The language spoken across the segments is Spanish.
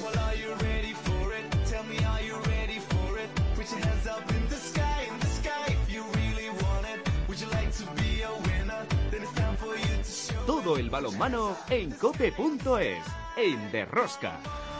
Well, are you ready for it? Tell me, are you ready for it? Put your hands up in the sky, if you really want it. Would you like to be a winner? Then it's time for you to show. Todo el balonmano en cope.es, en De Rosca.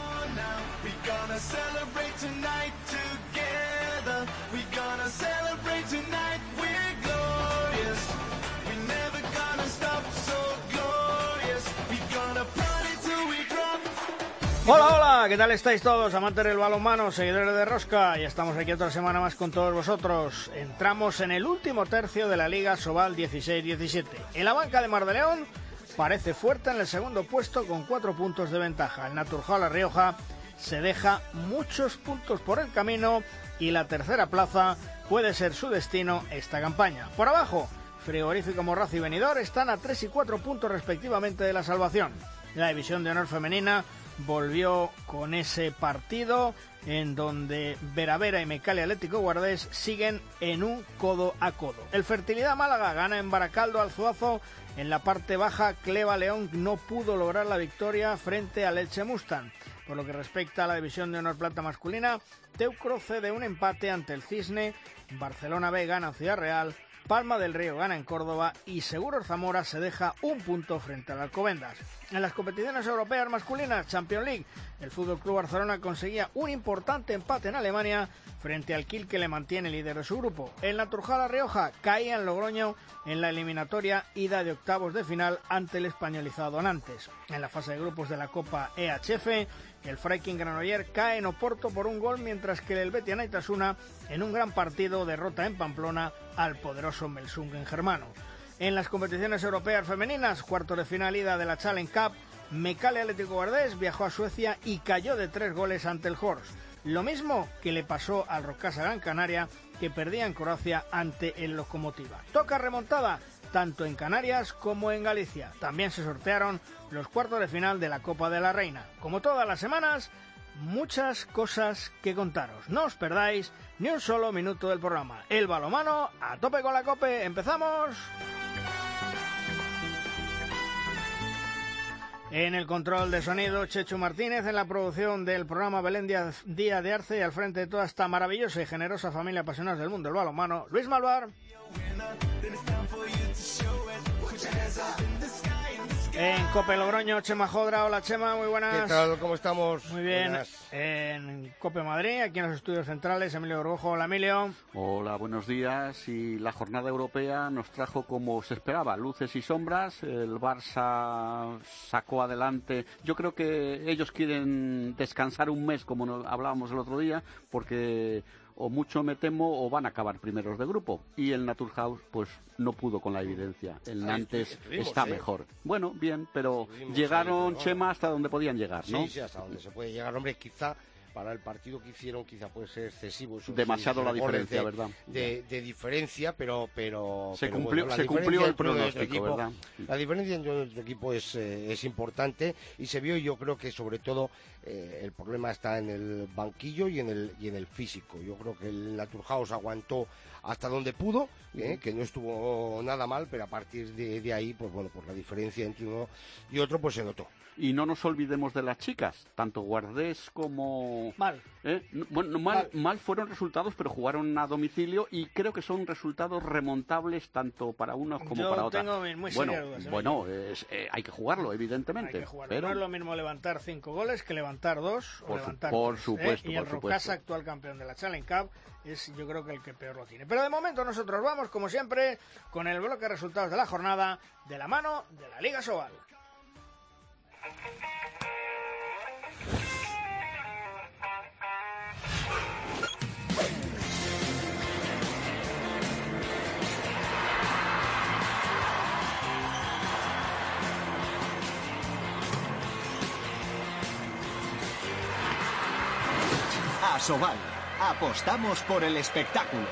We're gonna celebrate tonight together. We're gonna celebrate tonight. We're glorious. We're never gonna stop, so glorious. We're gonna party till we drop. Hola, hola, ¿qué tal estáis todos, amantes del balonmano, seguidores de Rosca? Ya estamos aquí otra semana más con todos vosotros. Entramos en el último tercio de la Liga Sobal 16-17. En la banca de Mar de León parece fuerte en el segundo puesto con 4 puntos de ventaja. El Naturjao La Rioja se deja muchos puntos por el camino y la tercera plaza puede ser su destino esta campaña. Por abajo, Frigorífico Morrazo y Benidorm están a 3 y 4 puntos respectivamente de la salvación. La división de honor femenina volvió con ese partido en donde Veravera y Mecalia Atlético Guardés siguen en un codo a codo. El Fertilidad Málaga gana en Baracaldo al Zuazo. En la parte baja, Cleva León no pudo lograr la victoria frente al Elche Mustang. Por lo que respecta a la división de honor plata masculina, Teucro cede un empate ante el Cisne, Barcelona B gana en Ciudad Real, Palma del Río gana en Córdoba y Seguros Zamora se deja un punto frente al Alcobendas. En las competiciones europeas masculinas, Champions League, el FC Barcelona conseguía un importante empate en Alemania frente al Kiel, que le mantiene líder de su grupo. El Naturjao La Rioja caía en Logroño en la eliminatoria ida de octavos de final ante el españolizado Nantes. En la fase de grupos de la Copa EHF, el Freiking Granollers cae en Oporto por un gol, mientras que el Helvetia Naitasuna, en un gran partido, derrota en Pamplona al poderoso Melsungen germano. En las competiciones europeas femeninas, cuartos de final ida de la Challenge Cup, Mecalia Atlético Guardés viajó a Suecia y cayó de 3 goles ante el Horst. Lo mismo que le pasó al Rocasa Gran Canaria, que perdía en Croacia ante el Lokomotiva. Toca remontada tanto en Canarias como en Galicia. También se sortearon los cuartos de final de la Copa de la Reina. Como todas las semanas, muchas cosas que contaros. No os perdáis ni un solo minuto del programa. El balonmano a tope con la COPE. ¡Empezamos! En el control de sonido, Chechu Martínez. En la producción del programa, Belén Díaz de Arce. Y al frente de toda esta maravillosa y generosa familia apasionados del mundo del balonmano, Luis Malvar. En Cope Logroño, Chema Jodra. Hola, Chema, muy buenas. ¿Qué tal? ¿Cómo estamos? Muy bien. Buenas. En Cope Madrid, aquí en los estudios centrales, Emilio Gorgojo. Hola, Emilio. Hola, buenos días. Y la jornada europea nos trajo como se esperaba, luces y sombras. El Barça sacó adelante. Yo creo que ellos quieren descansar un mes, como hablábamos el otro día, porque o mucho me temo o van a acabar primeros de grupo. Y el Naturhaus pues no pudo con la evidencia. El Nantes está mejor. Bueno, bien, pero llegaron, Chema, hasta donde podían llegar, ¿no? Sí, hasta donde se puede llegar. Hombre, quizá para el partido que hicieron quizá puede ser excesivo. Demasiado la diferencia, ¿verdad? De diferencia, pero se cumplió el pronóstico, ¿verdad? La diferencia entre nuestro equipo es importante y se vio. Yo creo que sobre todo el problema está en el banquillo y en el físico. Yo creo que el Naturhaus aguantó hasta donde pudo, que no estuvo nada mal, pero a partir de ahí, pues bueno, pues la diferencia entre uno y otro pues se notó. Y no nos olvidemos de las chicas, tanto Guardés como... Mal. Bueno, mal fueron resultados, pero jugaron a domicilio y creo que son resultados remontables tanto para unos como para otros. Yo tengo muy serias dudas. Bueno, hay que jugarlo, evidentemente. Hay que jugarlo. Pero... No es lo mismo levantar 5 goles que levantar 2 o levantar 3. Por supuesto, Y el Rocasa, actual campeón de la Challenge Cup, es yo creo que el que peor lo tiene. Pero de momento nosotros vamos, como siempre, con el bloque de resultados de la jornada de la mano de la Liga Sobal. Asobal, apostamos por el espectáculo.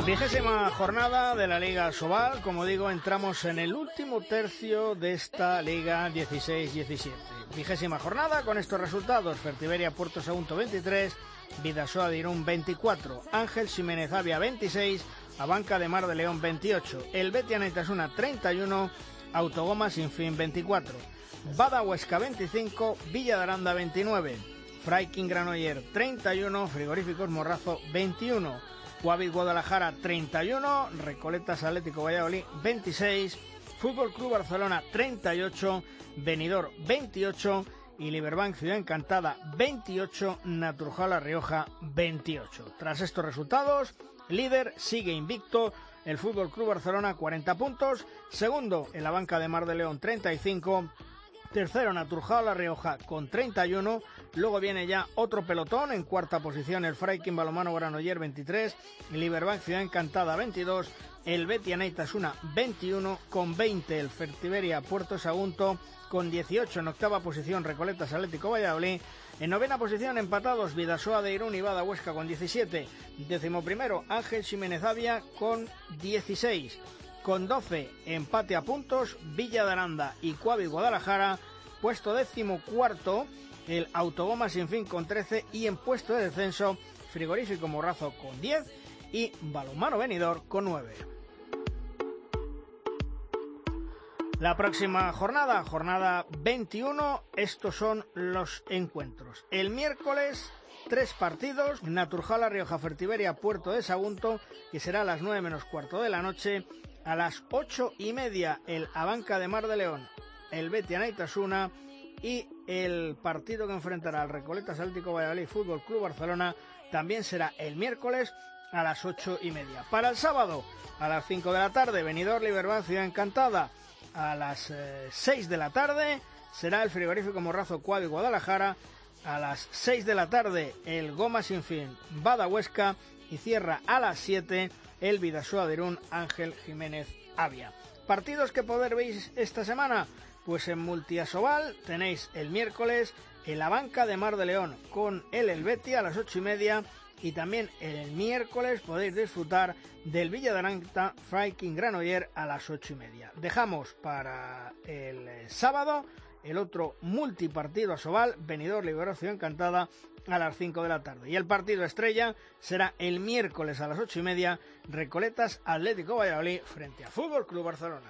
20ª jornada de la Liga Sobal. Como digo, entramos en el último tercio de esta Liga 16-17. 20ª jornada con estos resultados: Fertiberia Puerto Sagunto 23, Bidasoa de Irún 24, Ángel Ximénez Avia 26, Abanca de Mar de León 28, El Betia Naitasuna 31, Autogoma Sinfín 24, Bada Huesca 25, Villa de Aranda 29, Freiking Granoller 31, Frigoríficos Morrazo 21, Guavid Guadalajara 31, Recoletas Atlético Valladolid 26, Fútbol Club Barcelona 38, Benidorm 28 y Liberbank Ciudad Encantada 28, Naturjao La Rioja 28. Tras estos resultados, líder sigue invicto el Fútbol Club Barcelona 40 puntos, segundo en la banca de Mar de León 35, tercero Naturjao La Rioja con 31, luego viene ya otro pelotón, en cuarta posición el Freiking Balonmano Granoller 23, Liberbank Ciudad Encantada 22, el Betia Naitasuna 21, con 20 el Fertiberia Puerto Sagunto, con 18 en octava posición Recoletas Atlético Valladolid, en novena posición empatados Bidasoa de Irún y Bada Huesca con 17, 11º Ángel Ximénez Avia con 16, con 12 empate a puntos Villa de Aranda y Cuavi Guadalajara, puesto 14º el Autogoma Sinfín con 13 y en puesto de descenso Frigorífico Morrazo con 10 y Balonmano Benidorm con 9. La próxima jornada 21, estos son los encuentros. El miércoles 3 partidos, Naturjao La Rioja Fertiberia Puerto de Sagunto, que será a las 9 menos cuarto de la noche. A las 8:30 el Abanca de Mar de León, el Betia Naitasuna, y el partido que enfrentará al Recoletas Atlético Valladolid Fútbol Club Barcelona también será el miércoles a las 8:30. Para el sábado a las 5 de la tarde, Benidorm Liberbank Ciudad Encantada. A las 6 de la tarde será el Frigorífico Morrazo Cuavi Guadalajara. A las 6 de la tarde el Goma Sinfín Bada Huesca y cierra a las 7 el Bidasoa de Irún Ángel Ximénez Avia. Partidos que poder veis esta semana, pues en Multiasobal tenéis el miércoles el Abanca de Mar de León con el Betia a las 8:30 y también el miércoles podéis disfrutar del Villa de Aranda Freiking Granoller a las 8:30. Dejamos para el sábado el otro multipartido Asobal, Benidorm Liberbank Ciudad Encantada a las 5 de la tarde. Y el partido estrella será el miércoles a las 8:30, Recoletas Atlético Valladolid frente a Fútbol Club Barcelona.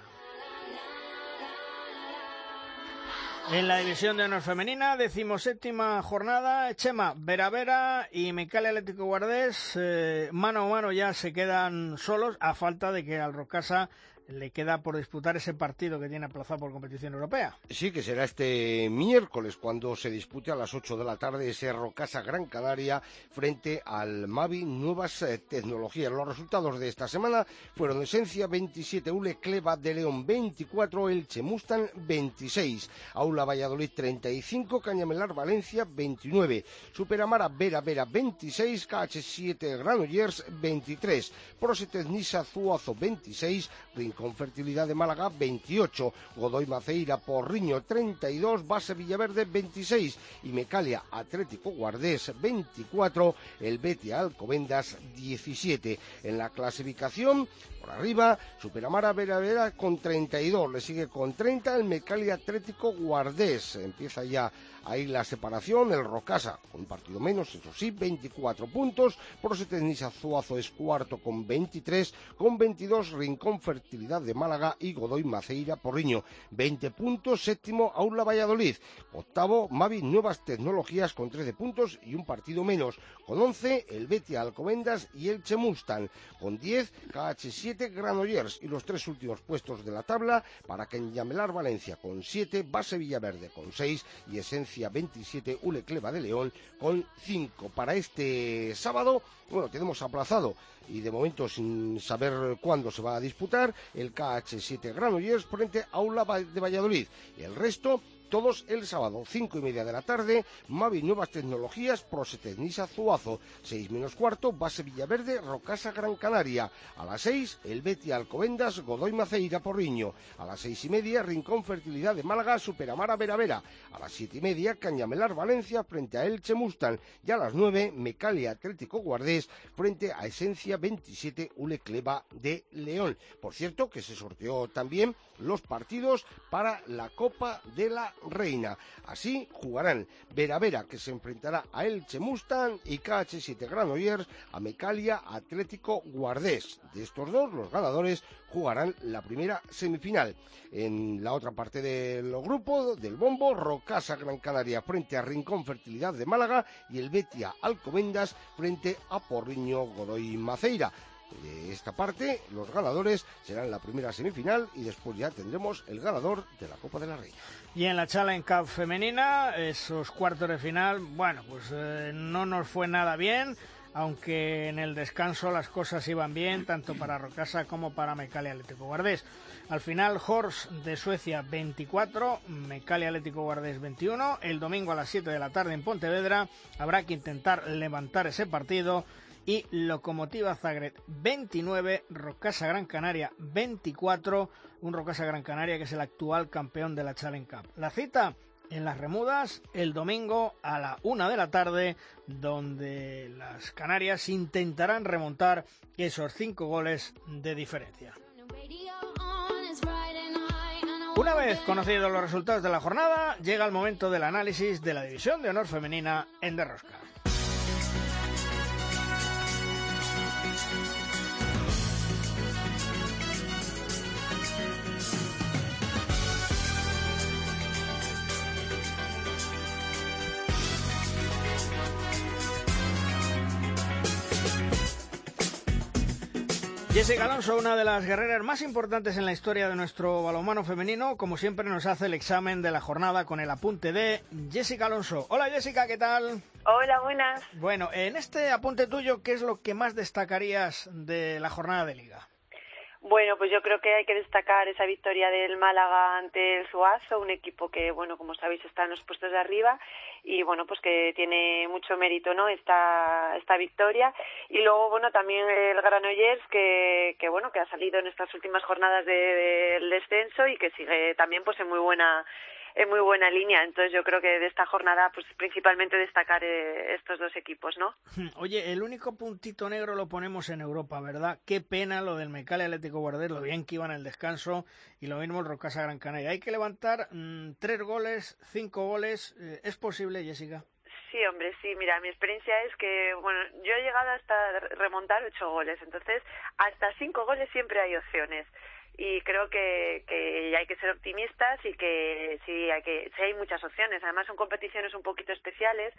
En la división de honor femenina, 17ª jornada, Chema, Vera y Mecalia Atlético Guardés, mano a mano ya se quedan solos, a falta de que al Rocasa le queda por disputar ese partido que tiene aplazado por competición europea. Sí, que será este miércoles cuando se dispute a las 8 de la tarde ese Rocasa Gran Canaria frente al Mavi Nuevas Tecnologías. Los resultados de esta semana fueron Esencia 27, Ule Cleva de León 24, Elche Mustang 26, Aula Valladolid 35, Cañamelar Valencia 29, Superamara Vera 26, KH7 Granollers 23, Prosetet Nisa Zuazo 26, Rincón Fertilidad de Málaga 28, Godoy Maceira Porriño 32, Base Villaverde 26 y Mecalia Atlético Guardés 24, el Betia Alcobendas 17. En la clasificación, por arriba, Superamara Vera con 32, le sigue con 30 el Mecalia Atlético Guardés. Empieza ya ahí la separación, el Rocasa con un partido menos, eso sí, 24 puntos, Prosetet Nisa Zuazo es cuarto con 23, con 22 Rincón Fertilidad de Málaga y Godoy Maceira Porriño, 20 puntos, séptimo Aula Valladolid, octavo Mavi Nuevas Tecnologías con 13 puntos y un partido menos, con 11 el Betia Alcobendas y Elche Mustang, con 10 KH7 Granollers y los tres últimos puestos de la tabla para Cañamelar Valencia con 7, Base Villaverde con 6 y Esencia 27, Ule Cleva de León con 5. Para este sábado, bueno, tenemos aplazado y de momento sin saber cuándo se va a disputar el KH7 Granollers frente a Aula de Valladolid y el resto todos el sábado, 5:30 de la tarde, Mavi Nuevas Tecnologías, Prosetecnisa Zuazo, 6:15, Base Villaverde, Rocasa Gran Canaria, a las 6, el Betia Alcobendas, Godoy Maceira Porriño, a las 6:30, Rincón Fertilidad de Málaga, Superamara Veravera, a las 7:30, Cañamelar Valencia frente a Elche Mustang, y a las 9, Mecalia Atlético Guardés frente a Esencia 27 Ulecleva de León. Por cierto, que se sorteó también los partidos para la Copa de la Reina. Así jugarán Veravera, que se enfrentará a Elche Mustang, y KH7 Granollers a Mecalia Atlético Guardés. De estos dos, los ganadores jugarán la primera semifinal. En la otra parte del grupo del bombo, Rocasa Gran Canaria frente a Rincón Fertilidad de Málaga y el Betia Alcobendas frente a Porriño Godoy Maceira. De esta parte, los ganadores serán la primera semifinal y después ya tendremos el ganador de la Copa de la Reina. Y en la Challenge Cup femenina, esos cuartos de final, bueno, pues no nos fue nada bien, aunque en el descanso las cosas iban bien, tanto para Rocasa como para Mecalia Atlético Guardés. Al final, Horst de Suecia 24, Mecalia Atlético Guardés 21. El domingo a las 7 de la tarde en Pontevedra habrá que intentar levantar ese partido. Y Lokomotiva Zagreb 29, Rocasa Gran Canaria 24, un Rocasa Gran Canaria que es el actual campeón de la Challenge Cup. La cita en Las Remudas el domingo a la 1 de la tarde, donde las Canarias intentarán remontar esos 5 goles de diferencia. Una vez conocidos los resultados de la jornada, llega el momento del análisis de la División de Honor Femenina en De Rosca. Jessica Alonso, una de las guerreras más importantes en la historia de nuestro balonmano femenino, como siempre nos hace el examen de la jornada con el apunte de Jessica Alonso. Hola Jessica, ¿qué tal? Hola, buenas. Bueno, en este apunte tuyo, ¿qué es lo que más destacarías de la jornada de Liga? Bueno, pues yo creo que hay que destacar esa victoria del Málaga ante el Zuazo, un equipo que, bueno, como sabéis, está en los puestos de arriba y, bueno, pues que tiene mucho mérito, ¿no?, esta victoria. Y luego, bueno, también el Granollers que bueno, que ha salido en estas últimas jornadas del descenso y que sigue también, pues, en muy buena línea. Entonces yo creo que de esta jornada pues principalmente destacar estos dos equipos, ¿no? Oye, el único puntito negro lo ponemos en Europa, ¿verdad? Qué pena lo del Mecalia Atlético Guardés, lo bien que iban al descanso, y lo mismo el Rocasa Gran Canaria. Hay que levantar 3 goles, 5 goles. ¿Es posible, Jessica? Sí, hombre, sí. Mira, mi experiencia es que, bueno, yo he llegado hasta remontar 8 goles, entonces hasta 5 goles siempre hay opciones. Y creo que hay que ser optimistas y que sí hay muchas opciones. Además son competiciones un poquito especiales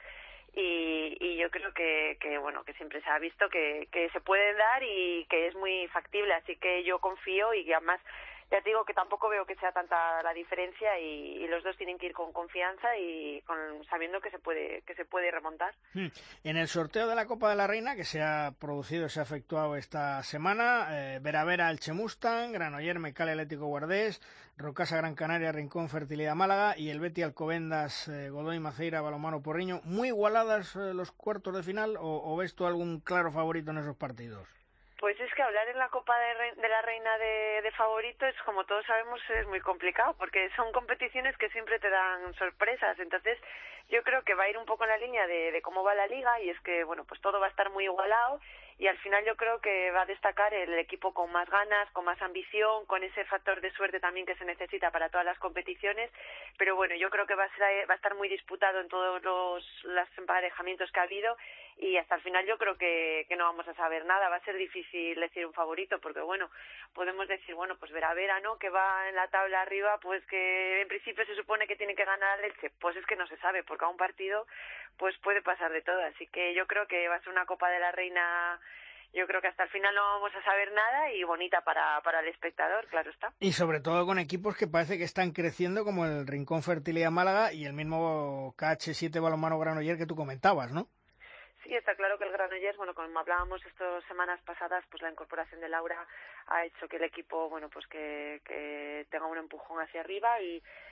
y yo creo que bueno, que siempre se ha visto que se puede dar y que es muy factible. Así que yo confío y además ya te digo que tampoco veo que sea tanta la diferencia y los dos tienen que ir con confianza y sabiendo que se puede remontar. En el sorteo de la Copa de la Reina que se ha efectuado esta semana, Veravera Elche Mustang, Granollers Mecalia Atlético Guardés, Rocasa Gran Canaria Rincón Fertilidad Málaga y el Betia Alcobendas Godoy Maceira Balonmano Porriño. ¿Muy igualadas los cuartos de final o ves tú algún claro favorito en esos partidos? Pues es que hablar en la Copa de la Reina de favorito es, como todos sabemos, es muy complicado porque son competiciones que siempre te dan sorpresas. Entonces yo creo que va a ir un poco en la línea de cómo va la Liga y es que, bueno, pues todo va a estar muy igualado y al final yo creo que va a destacar el equipo con más ganas, con más ambición, con ese factor de suerte también que se necesita para todas las competiciones. Pero bueno, yo creo que va a estar muy disputado en todos los emparejamientos que ha habido y hasta el final yo creo que no vamos a saber nada. Va a ser difícil decir un favorito porque, bueno, podemos decir, bueno, pues Veravera, ¿no?, que va en la tabla arriba, pues que en principio se supone que tiene que ganar al Elche. Pues es que no se sabe porque a un partido pues puede pasar de todo. Así que yo creo que va a ser una Copa de la Reina. Yo creo que hasta el final no vamos a saber nada y bonita para el espectador, claro está. Y sobre todo con equipos que parece que están creciendo como el Rincón Fertilidad Málaga y el mismo KH7 Balonmano Granollers que tú comentabas, ¿no? Sí, está claro que el Granollers, bueno, como hablábamos estas semanas pasadas, pues la incorporación de Laura ha hecho que el equipo, bueno, pues que tenga un empujón hacia arriba y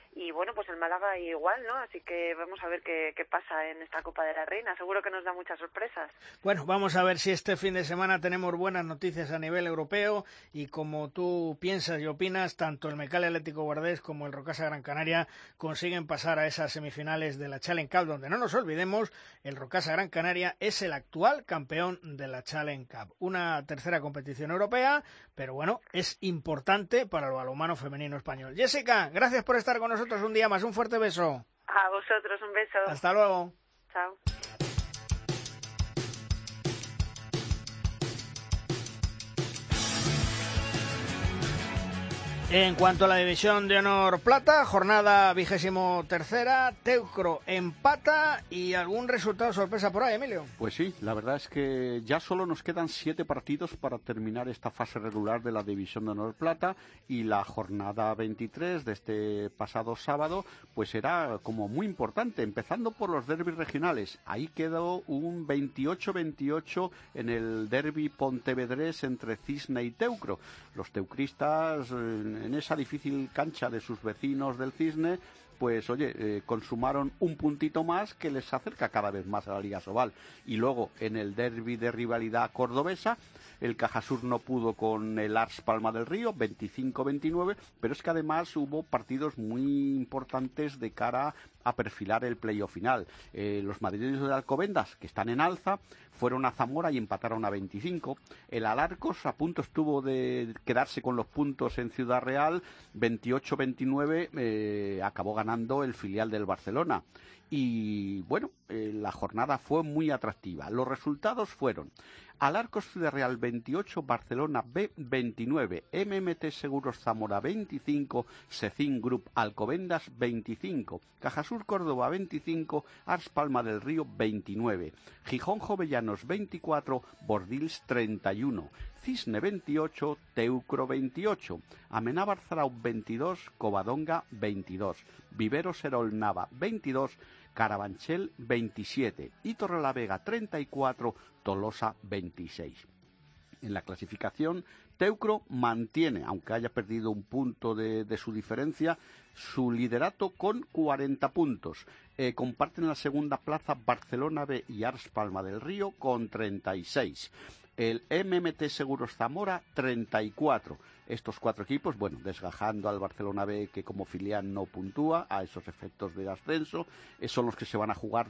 Y bueno, pues el Málaga igual, ¿no? Así que vamos a ver qué pasa en esta Copa de la Reina. Seguro que nos da muchas sorpresas. Bueno, vamos a ver si este fin de semana tenemos buenas noticias a nivel europeo y como tú piensas y opinas, tanto el Mecale Atlético Guardés como el Rocasa Gran Canaria consiguen pasar a esas semifinales de la Challenge Cup, donde no nos olvidemos, el Rocasa Gran Canaria es el actual campeón de la Challenge Cup. Una tercera competición europea, pero bueno, es importante para el balonmano femenino español. Jessica, gracias por estar con nosotros un día más. Un fuerte beso. A vosotros, un beso. Hasta luego. Chao. En cuanto a la división de honor plata, jornada 23ª, Teucro empata y algún resultado sorpresa por ahí, Emilio. Pues sí, la verdad es que ya solo nos quedan 7 partidos para terminar esta fase regular de la división de honor plata y la jornada 23 de este pasado sábado pues será como muy importante, empezando por los derbis regionales. Ahí quedó un 28-28 en el derbi pontevedrés entre Cisne y Teucro. Los teucristas en esa difícil cancha de sus vecinos del Cisne, pues oye, consumaron un puntito más que les acerca cada vez más a la Liga Sobal. Y luego en el derbi de rivalidad cordobesa, el Cajasur no pudo con el Ars Palma del Río, 25-29, pero es que además hubo partidos muy importantes de cara a perfilar el playoff final. Los madrileños de Alcobendas, que están en alza, fueron a Zamora y empataron a 25. El Alarcos a punto estuvo de quedarse con los puntos en Ciudad Real, 28-29, acabó ganando el filial del Barcelona. Y bueno, la jornada fue muy atractiva. Los resultados fueron: Alarcos Ciudad Real 28, Barcelona B 29, MMT Seguros Zamora 25, Secin Group Alcobendas 25, Cajasur Córdoba 25, Ars Palma del Río 29, Gijón Jovellanos 24, Bordils 31, Cisne 28, Teucro 28, Amenábar Zaraut 22, Covadonga 22, Vivero Serol Nava 22, Carabanchel 27 y Torrelavega 34, Tolosa 26. En la clasificación, Teucro mantiene, aunque haya perdido un punto de su diferencia, su liderato con 40 puntos. Comparten la segunda plaza Barcelona B y Ars Palma del Río con 36. El MMT Seguros Zamora 34. Estos 4 equipos, bueno, desgajando al Barcelona B, que como filial no puntúa a esos efectos de ascenso, son los que se van a jugar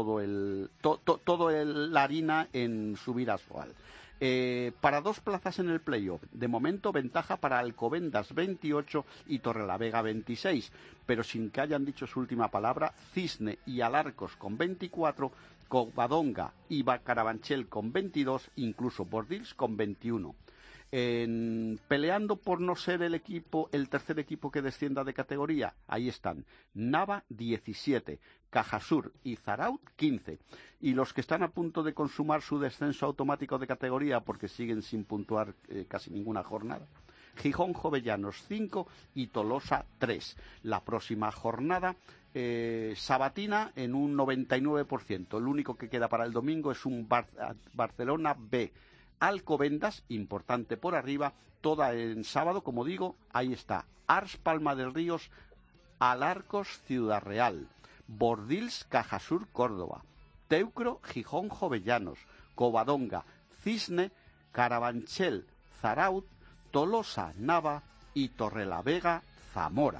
la harina en subir a Sobal. Para 2 plazas en el playoff, de momento ventaja para Alcobendas 28 y Torrelavega 26, pero sin que hayan dicho su última palabra, Cisne y Alarcos con 24, Covadonga y Carabanchel con 22, incluso Bordils con 21. Peleando por no ser el tercer equipo que descienda de categoría, ahí están Nava 17, Cajasur y Zaraut 15, y los que están a punto de consumar su descenso automático de categoría porque siguen sin puntuar casi ninguna jornada, Gijón Jovellanos 5 y Tolosa 3. La próxima jornada sabatina en un 99%. El único que queda para el domingo es un Barcelona B. Alcobendas, importante por arriba, toda en sábado, como digo, ahí está. Ars Palma del Ríos, Alarcos Ciudad Real, Bordils Cajasur Córdoba, Teucro Gijón Jovellanos, Covadonga, Cisne, Carabanchel Zaraut, Tolosa Nava y Torrelavega Zamora.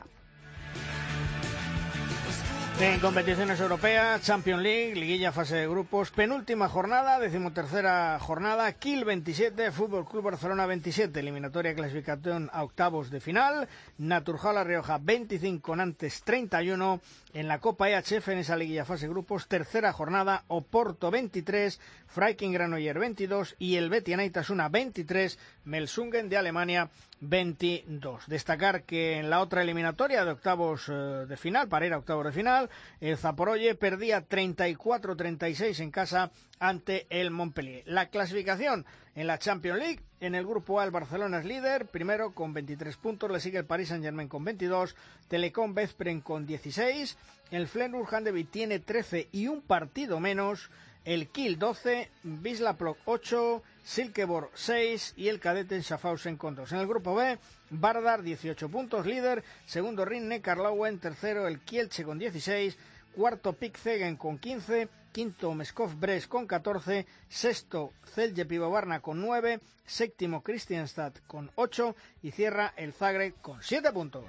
En competiciones europeas, Champions League, liguilla fase de grupos, penúltima jornada, 13ª jornada, Kiel 27, Fútbol Club Barcelona 27, eliminatoria clasificación a octavos de final, Naturjala La Rioja 25, Nantes 31, en la Copa EHF en esa liguilla fase de grupos, tercera jornada, Oporto 23, Freiking Granoller 22 y el Betia Neitasuna 23, Melsungen de Alemania 22. Destacar que en la otra eliminatoria de octavos de final, para ir a octavos de final, el Zaporozhye perdía 34-36 en casa ante el Montpellier. La clasificación en la Champions League, en el grupo A el Barcelona es líder, primero con 23 puntos, le sigue el Paris Saint-Germain con 22, Telecom Veszprém con 16, el Feyenoord Handewitt tiene 13 y un partido menos, el Kiel 12, Wisla Plock 8, Silkeborg 6 y el cadete Schaffhausen con 2. En el grupo B, Vardar 18 puntos, líder, segundo Rin-Neckar-Löwen, tercero el Kielce con 16, cuarto Pick-Zegen con 15, quinto Meskov-Brest con 14, sexto Celje Pivovarna con 9, séptimo Kristianstad con 8 y cierra el Zagreb con 7 puntos.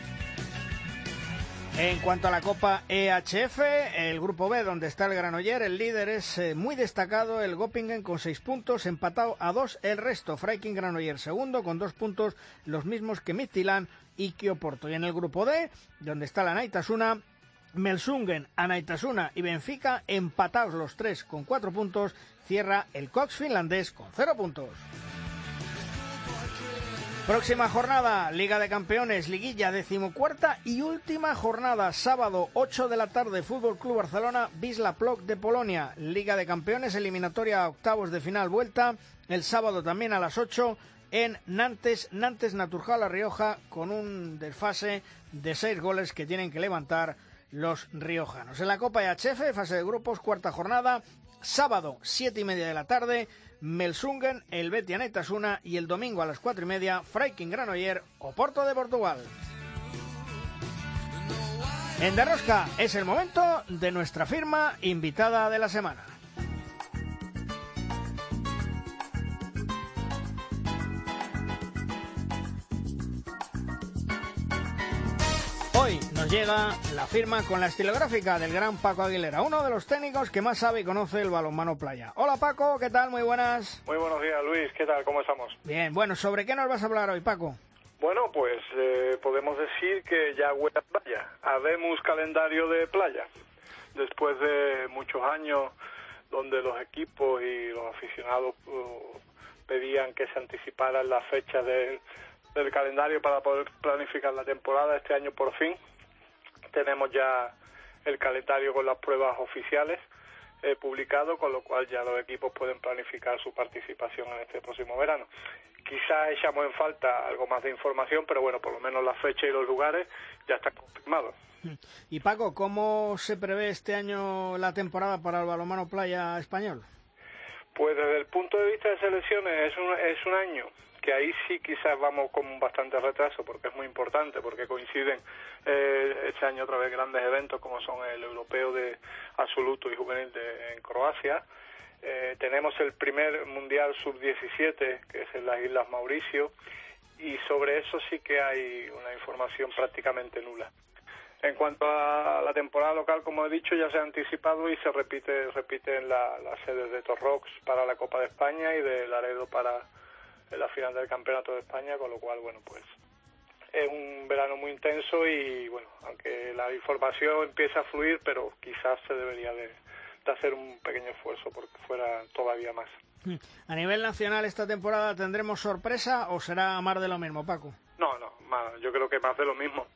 En cuanto a la Copa EHF, el grupo B, donde está el Granollers, el líder es muy destacado, el Göppingen con 6 puntos, empatado a 2 el resto, Freiking Granollers segundo con 2 puntos, los mismos que Midtjylland y Kioporto. Y en el grupo D, donde está la Naitasuna, Melsungen, Anaitasuna y Benfica, empatados los 3 con 4 puntos, cierra el Cox finlandés con 0 puntos. Próxima jornada, Liga de Campeones, liguilla 14ª y última jornada, sábado 8 de la tarde, Fútbol Club Barcelona, Wisla Plock de Polonia, Liga de Campeones, eliminatoria a octavos de final vuelta, el sábado también a las 8 en Nantes Naturjal La Rioja, con un desfase de 6 goles que tienen que levantar los riojanos. En la Copa EHF, fase de grupos, cuarta jornada, sábado 7:30 de la tarde, Melsungen, el Betis Anaitasuna y el domingo a las 4:30, Freiking Granollers, Oporto de Portugal. En De Rosca es el momento de nuestra firma invitada de la semana. Hoy nos llega la firma con la estilográfica del gran Paco Aguilera, uno de los técnicos que más sabe y conoce el balonmano playa. Hola Paco, ¿qué tal? Muy buenas. Muy buenos días, Luis. ¿Qué tal? ¿Cómo estamos? Bien, bueno, ¿sobre qué nos vas a hablar hoy, Paco? Bueno, pues podemos decir que ya huele a playa. Habemos calendario de playa. Después de muchos años donde los equipos y los aficionados pedían que se anticiparan las fechas del calendario para poder planificar la temporada, este año por fin tenemos ya el calendario con las pruebas oficiales publicado, con lo cual ya los equipos pueden planificar su participación en este próximo verano. Quizás echamos en falta algo más de información, pero bueno, por lo menos la fecha y los lugares ya están confirmados. Y Paco, ¿cómo se prevé este año la temporada para el balonmano playa español? Pues desde el punto de vista de selecciones es un año que ahí sí quizás vamos con bastante retraso, porque es muy importante, porque coinciden este año otra vez grandes eventos como son el europeo de absoluto y juvenil en Croacia. Tenemos el primer mundial sub-17, que es en las Islas Mauricio, y sobre eso sí que hay una información prácticamente nula. En cuanto a la temporada local, como he dicho, ya se ha anticipado y se repiten las sedes de Torrox para la Copa de España y de Laredo para la final del Campeonato de España, con lo cual, bueno, pues es un verano muy intenso y, bueno, aunque la información empieza a fluir, pero quizás se debería de hacer un pequeño esfuerzo porque fuera todavía más. ¿A nivel nacional esta temporada tendremos sorpresa o será más de lo mismo, Paco? No, yo creo que más de lo mismo.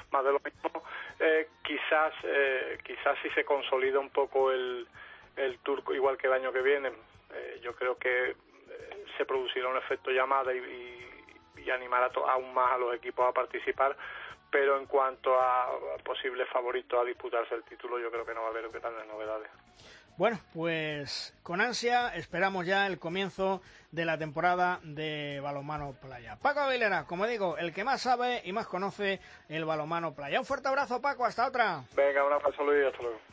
Quizás si se consolida un poco el Tour igual que el año que viene, yo creo que se producirá un efecto llamada y animar aún más a los equipos a participar, pero en cuanto a posibles favoritos a disputarse el título, yo creo que no va a haber grandes novedades. Bueno, pues con ansia esperamos ya el comienzo de la temporada de balonmano playa. Paco Aguilera, como digo, el que más sabe y más conoce el balonmano playa. Un fuerte abrazo, Paco, hasta otra. Venga, un abrazo, Luis, hasta luego.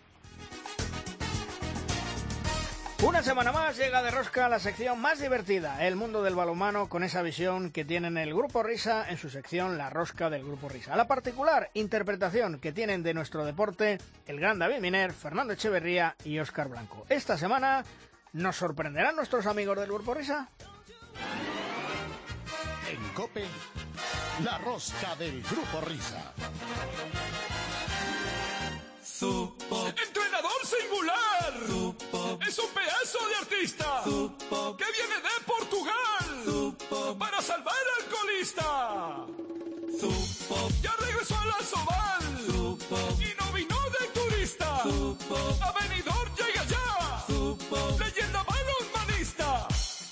Una semana más llega De Rosca la sección más divertida, el mundo del balonmano, con esa visión que tienen el Grupo Risa en su sección La Rosca del Grupo Risa. La particular interpretación que tienen de nuestro deporte el gran David Miner, Fernando Echeverría y Óscar Blanco. Esta semana, ¿nos sorprenderán nuestros amigos del Grupo Risa? En COPE, La Rosca del Grupo Risa. ¡Entrenador singular! ¡Es un pedazo de artista! ¡Que viene de Portugal! ¡Para salvar al colista! ¡Ya regresó al Asobal! ¡Y no vino de turista! ¡A Benidorm llega ya! ¡Leyenda balonmanista!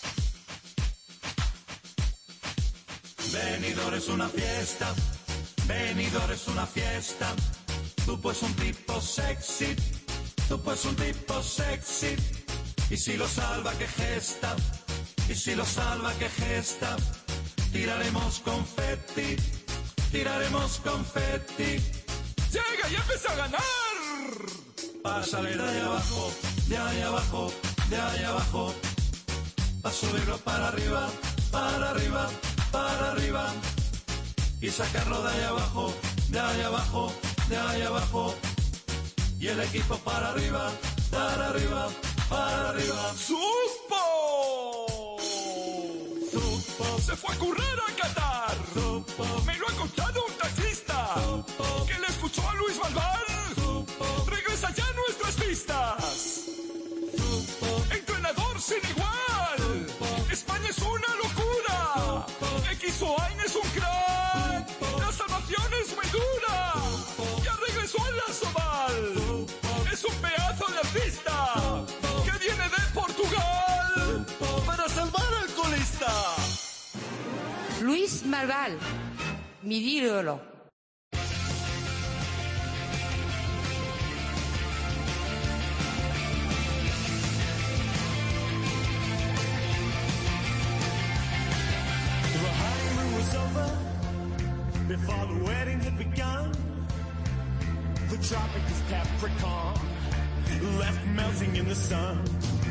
Benidorm es una fiesta. Benidorm es una fiesta. Tú pues un tipo sexy, tú pues un tipo sexy, Y si lo salva, qué gesta. Y si lo salva, qué gesta. Tiraremos confeti. Tiraremos confeti. Llega y empieza a ganar. Para salir de ahí abajo, de ahí abajo, de ahí abajo. Para subirlo para arriba, para arriba, para arriba. Y sacarlo de ahí abajo, de ahí abajo, de ahí abajo. Y el equipo para arriba, para arriba, para arriba. ¡Supo! ¡Supo! Se fue a correr a Qatar. ¡Supo! Me lo ha contado un taxista. ¡Supo! Que le escuchó a Luis Malvar. ¡Supo! Regresa ya a nuestras pistas. ¡Supo! Entrenador sin igual. ¡Supo! España es una locura. ¡Supo! X-Oain es un crack. ¡Supo! La salvación es muy dura. ¡Supo! Ya regresó a la Soval. ¡Supo! Es un pedazo de artista. ¡Supo! Que viene de Portugal. ¡Supo! Para salvar al colista. Luis Malval, mi ídolo. The honeymoon was over before the wedding had begun. The tropic of Capricorn left melting in the sun.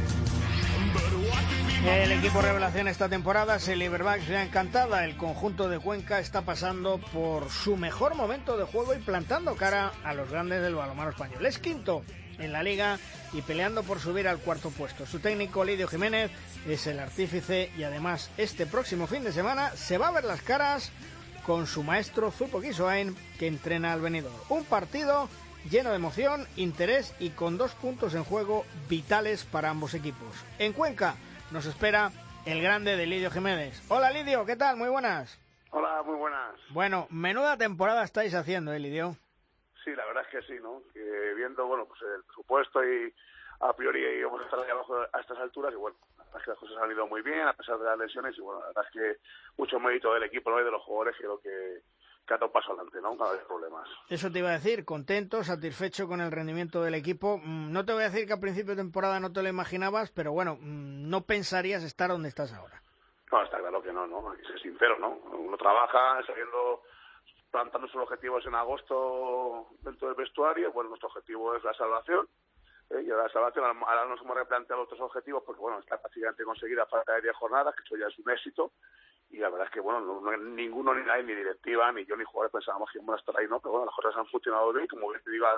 El equipo revelación esta temporada es el Silverbacks Real Encantada. El conjunto de Cuenca está pasando por su mejor momento de juego y plantando cara a los grandes del balonmano español. Es quinto en la liga y peleando por subir al cuarto puesto. Su técnico Lidio Jiménez es el artífice y además este próximo fin de semana se va a ver las caras con su maestro Zupo X-Oain, que entrena al venidor. Un partido lleno de emoción, interés y con 2 puntos en juego vitales para ambos equipos. En Cuenca nos espera el grande de Lidio Jiménez. Hola Lidio, ¿qué tal? Muy buenas. Hola, muy buenas. Bueno, menuda temporada estáis haciendo, Lidio. Sí, la verdad es que sí, ¿no? Que viendo, bueno, pues el presupuesto y a priori íbamos a estar ahí abajo a estas alturas y bueno, la verdad es que las cosas han ido muy bien a pesar de las lesiones y bueno, la verdad es que mucho mérito del equipo, ¿no? Y de los jugadores, creo que ha dado un paso adelante, ¿no? No hay problemas. Eso te iba a decir, contento, satisfecho con el rendimiento del equipo. No te voy a decir que a principio de temporada no te lo imaginabas, pero bueno, no pensarías estar donde estás ahora. No, está claro que no, hay que ser sincero, ¿no? Uno trabaja sabiendo, plantando sus objetivos en agosto dentro del vestuario. Bueno, nuestro objetivo es la salvación. Y ahora la salvación, ahora nos hemos replanteado otros objetivos porque, bueno, está prácticamente conseguida a falta de 10 jornadas, que eso ya es un éxito. Y la verdad es que, bueno, ninguno, ni nadie, ni directiva, ni yo, ni jugadores pensábamos que íbamos a estar ahí, ¿no? Pero bueno, las cosas han funcionado bien, como bien te digo,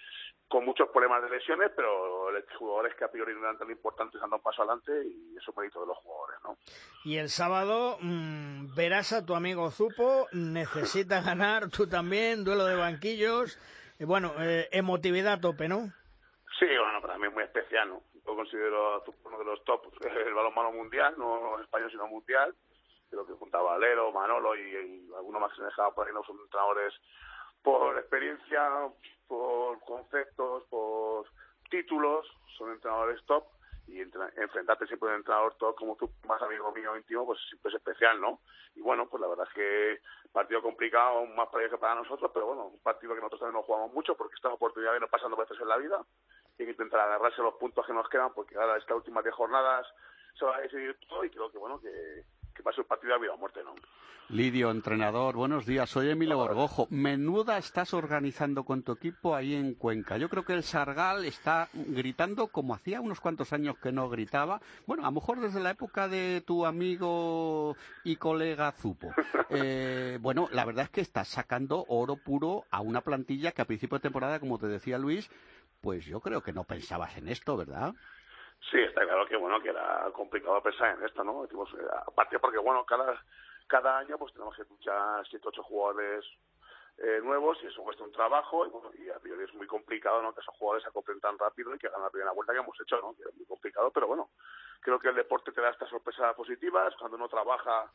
con muchos problemas de lesiones, pero los jugadores que a priori no eran tan importantes han dado un paso adelante y eso es mérito de los jugadores, ¿no? Y el sábado verás a tu amigo Zupo, necesita ganar, tú también, duelo de banquillos, emotividad a tope, ¿no? Sí, bueno, para mí es muy especial, ¿no? Yo considero a Zupo uno de los top del balonmano mundial, no español sino mundial. Creo que juntaba a Valero, Manolo y algunos más que se dejaba por ahí, no son entrenadores por experiencia, por conceptos, por títulos, son entrenadores top y enfrentarte siempre a un entrenador top como tú, más amigo mío íntimo, pues siempre es especial, ¿no? Y bueno, pues la verdad es que partido complicado, más para ellos que para nosotros, pero bueno, un partido que nosotros también no jugamos mucho porque estas oportunidades nos pasan 2 veces en la vida y hay que intentar agarrarse los puntos que nos quedan porque ahora estas últimas 10 jornadas se va a decidir todo y creo que bueno, que va a ser un partido de vida o muerte, ¿no? Lidio, entrenador, buenos días. Soy Emilio Borgojo. Menuda estás organizando con tu equipo ahí en Cuenca. Yo creo que el Sargal está gritando como hacía unos cuantos años que no gritaba. Bueno, a lo mejor desde la época de tu amigo y colega Zupo. Bueno, la verdad es que estás sacando oro puro a una plantilla que a principio de temporada, como te decía Luis, pues yo creo que no pensabas en esto, ¿verdad? Sí, está claro que bueno, que era complicado pensar en esto, ¿no? Decimos, aparte porque bueno, cada año pues tenemos que escuchar 7 o 8 jugadores nuevos y eso cuesta un trabajo y bueno, y a priori es muy complicado, ¿no? Que esos jugadores se acoplen tan rápido y que hagan la primera vuelta que hemos hecho, ¿no? Que es muy complicado, pero bueno, creo que el deporte te da estas sorpresas positivas cuando uno trabaja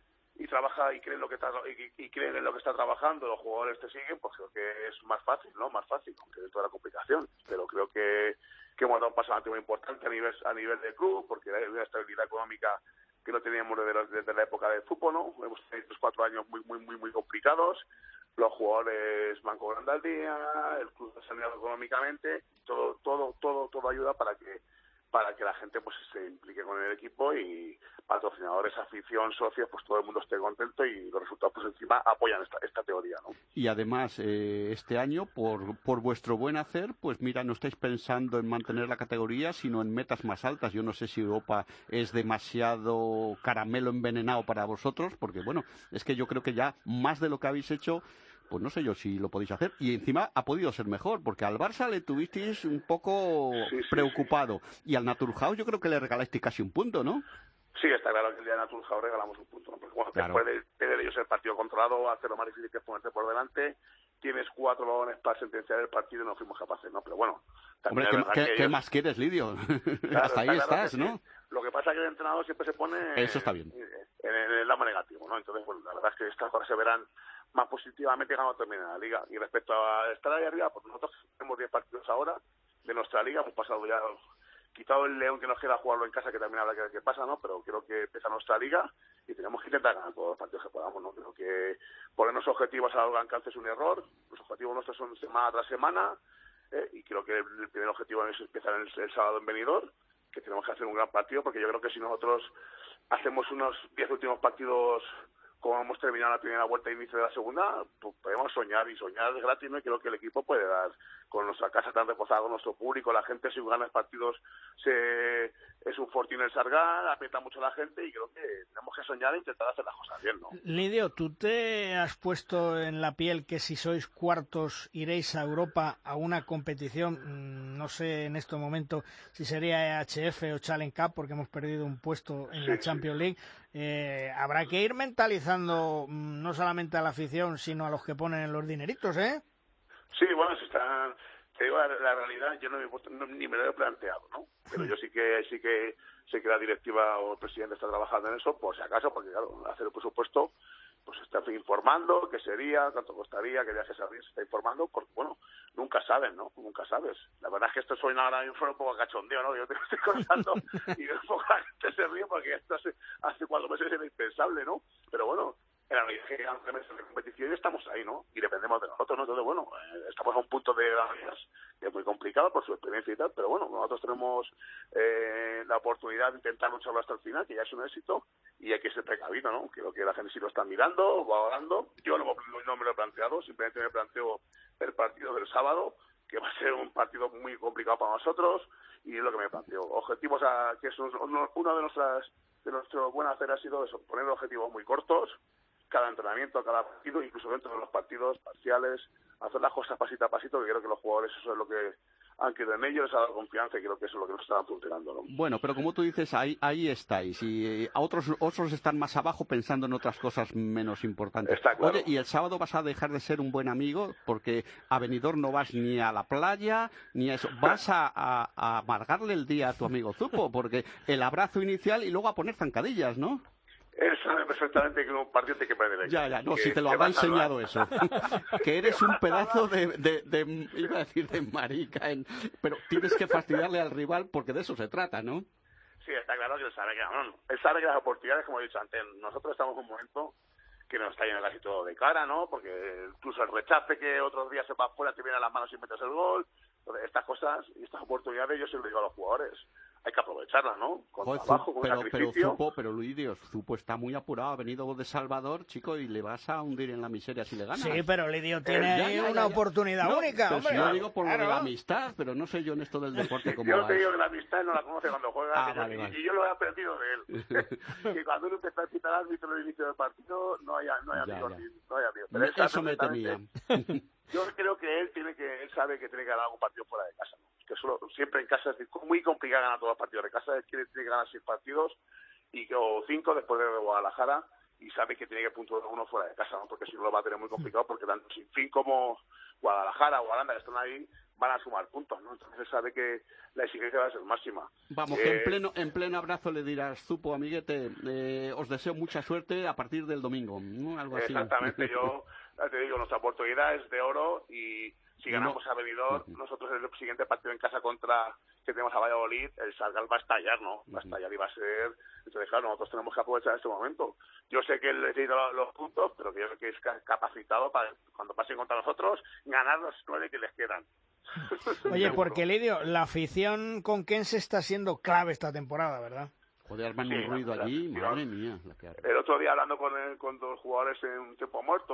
y cree en lo que creen en lo que está trabajando, los jugadores te siguen, pues creo que es más fácil, ¿no? Más fácil, aunque de toda la complicación, pero creo que hemos dado un paso adelante muy importante a nivel de club, porque hay una estabilidad económica que no teníamos desde la época del fútbol, ¿no? Hemos tenido 3-4 años muy complicados, los jugadores van cobrando al día, el club está saneado económicamente, todo ayuda para que para que la gente pues se implique con el equipo y patrocinadores, afición, socios, pues todo el mundo esté contento y los resultados pues encima apoyan esta teoría, ¿no? Y además, este año, por vuestro buen hacer, pues mira, no estáis pensando en mantener la categoría, sino en metas más altas. Yo no sé si Europa es demasiado caramelo envenenado para vosotros, porque bueno, es que yo creo que ya más de lo que habéis hecho, pues no sé yo si lo podéis hacer. Y encima ha podido ser mejor, porque al Barça le tuvisteis un poco preocupado. Y al Naturhaus yo creo que le regalasteis casi un punto, ¿no? Sí, está claro que el día de Naturhaus regalamos un punto, ¿no? Porque bueno, después de tener ellos el partido controlado, hacer lo más difícil que es ponerte por delante, tienes 4 balones para sentenciar el partido y no fuimos capaces, ¿no? Pero bueno, también hombre, ¿qué más quieres, Lidio? Claro, hasta ahí estás, ¿no? Sí. Lo que pasa es que el entrenador siempre se pone eso está bien. En el lado negativo, ¿no? Entonces, bueno, la verdad es que estas cosas se verán más positivamente cuando termine la liga. Y respecto a estar ahí arriba, pues nosotros tenemos 10 partidos ahora de nuestra liga, hemos pasado ya, quitado el León que nos queda jugarlo en casa, que también habrá que ver qué pasa, ¿no? Pero creo que empieza nuestra liga y tenemos que intentar ganar todos los partidos que podamos, ¿no? Creo que ponernos objetivos a largo alcance es un error. Los objetivos nuestros son semana tras semana, y creo que el primer objetivo es empezar el sábado en Benidorm, que tenemos que hacer un gran partido, porque yo creo que si nosotros hacemos unos 10 últimos partidos como hemos terminado la primera vuelta e inicio de la segunda, pues podemos soñar, y soñar es gratis, ¿no? Y creo que el equipo puede dar, con nuestra casa tan reposada, con nuestro público, la gente, si gana partidos, es un fortín el Sargán, aprieta mucho a la gente, y creo que tenemos que soñar e intentar hacer las cosas bien, ¿no? Lidio, ¿tú te has puesto en la piel que si sois cuartos iréis a Europa a una competición, no sé en este momento si sería EHF o Challenge Cup, porque hemos perdido un puesto en la Champions League? Habrá que ir mentalizando no solamente a la afición, sino a los que ponen los dineritos, ¿eh? Sí, bueno, te digo la realidad, yo ni me lo he planteado, ¿no? Pero yo sí que sé que la directiva o el presidente está trabajando en eso, por si acaso, porque claro, hacer el presupuesto, pues está informando qué sería, cuánto costaría, qué viajes habría, se está informando, porque bueno, nunca sabes, ¿no? Nunca sabes. La verdad es que esto suena ahora mismo un poco cachondeo, ¿no? Yo te lo estoy contando y un poco la gente se ríe porque esto hace 4 meses era impensable, ¿no? Pero bueno, en la realidad es que quedan 3 meses de competición y estamos ahí, ¿no? Y dependemos de nosotros, ¿no? Entonces, bueno, estamos a un punto de las ligas que es muy complicado por su experiencia y tal, pero bueno, nosotros tenemos la oportunidad de intentar lucharlo hasta el final, que ya es un éxito, y hay que ser precavido, ¿no? Creo que la gente sí lo está mirando, va orando. Yo no me lo he planteado, simplemente me planteo el partido del sábado, que va a ser un partido muy complicado para nosotros, y es lo que me planteo. Objetivos, que es uno de nuestro buen hacer ha sido eso, poner objetivos muy cortos, cada entrenamiento, cada partido, incluso dentro de los partidos parciales, hacer las cosas pasito a pasito, que creo que los jugadores eso es lo que han quedado en ellos, les ha dado confianza, y creo que eso es lo que nos está funcionando, ¿no? Bueno, pero como tú dices, ahí estáis, y a otros están más abajo pensando en otras cosas menos importantes. Está claro. Oye, ¿y el sábado vas a dejar de ser un buen amigo? Porque a Benidorm no vas ni a la playa, ni a eso. Vas a amargarle el día a tu amigo Zupo, porque el abrazo inicial y luego a poner zancadillas, ¿no? Él sabe perfectamente que un partido tiene que perder. Ya, no, si te lo habrá enseñado eso. Que eres un pedazo iba a decir de marica, pero tienes que fastidiarle al rival porque de eso se trata, ¿no? Sí, está claro que él sabe que las oportunidades, como he dicho antes, nosotros estamos en un momento que nos está yendo casi todo de cara, ¿no? Porque incluso el rechace que otros días se va afuera, te viene a las manos y metes el gol. Entonces, estas cosas y estas oportunidades yo se lo digo a los jugadores. Hay que aprovecharlas, ¿no? Con trabajo, con sacrificio. Pero Lidio, Zupo está muy apurado, ha venido de Salvador, chico, y le vas a hundir en la miseria si le ganas. Sí, pero Lidio tiene ahí una oportunidad única, pero hombre. Si yo digo por lo de la amistad, pero no sé yo en esto del deporte cómo Yo te digo que la amistad no la conoce cuando juega, vale. Y yo lo he aprendido de él. Que cuando uno empieza a quitar al árbitro al inicio del partido, no hay amigos. No hay amigos. Pero eso me temía. Yo creo que él sabe que tiene que ganar algún partido fuera de casa, ¿no? Que siempre en casa es muy complicado ganar todos los partidos de casa. Él tiene que ganar 6 partidos o 5 después de Guadalajara, y sabe que tiene que puntuar uno fuera de casa, ¿no? Porque si no lo va a tener muy complicado, porque tanto Sinfín como Guadalajara o Aranda, que están ahí, van a sumar puntos, ¿no? Entonces sabe que la exigencia va a ser máxima. Vamos, que en pleno abrazo le dirás, Zupo, amiguete, os deseo mucha suerte a partir del domingo, ¿no? Algo así. Exactamente, yo te digo, nuestra oportunidad es de oro, y si ganamos a Benidorm, nosotros en el siguiente partido en casa que tenemos a Valladolid, el Sargal va a estallar, ¿no? Va a estallar y va a ser... Entonces, claro, nosotros tenemos que aprovechar este momento. Yo sé que él necesita los puntos, pero creo que es capacitado para, cuando pasen contra nosotros, ganar los 9 que les quedan. Oye, porque Lidio, la afición conquense está siendo clave esta temporada, ¿verdad? Joder, arman un ruido allí, madre mía. El otro día hablando con dos jugadores en un tiempo muerto,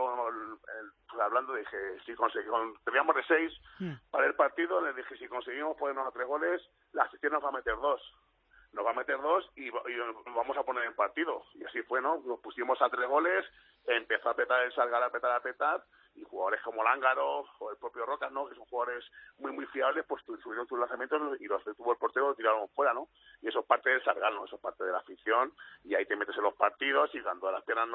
pues hablando dije, si teníamos de 6 para el partido, les dije, si conseguimos ponernos a 3 goles, la afición nos va a meter 2. Nos va a meter 2 y nos vamos a poner en partido. Y así fue, ¿no? Nos pusimos a 3 goles, empezó a petar el Sargal, a petar, y jugadores como Lángaro o el propio Rocas, ¿no? Que son jugadores muy, muy fiables, pues subieron sus lanzamientos y los detuvo el portero, tiraron fuera, ¿no? Y eso es parte del Sargal, ¿no? Eso es parte de la afición, y ahí te metes en los partidos, y cuando las piernas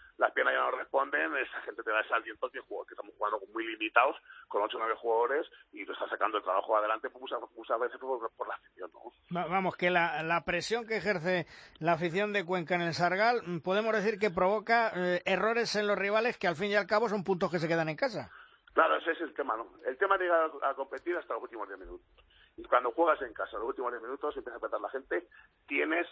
ya no responden, esa gente te da ese aliento que estamos jugando muy limitados, con 8 o 9 jugadores, y lo está sacando el trabajo adelante muchas veces por la afición, ¿no? Vamos, que la presión que ejerce la afición de Cuenca en el Sargal, podemos decir que provoca errores en los rivales que al fin y al cabo son puntos que se quedan en casa. Claro, ese es el tema, ¿no? El tema de llegar a competir hasta los últimos 10 minutos. Y cuando juegas en casa, los últimos 10 minutos, empieza a petar la gente, tienes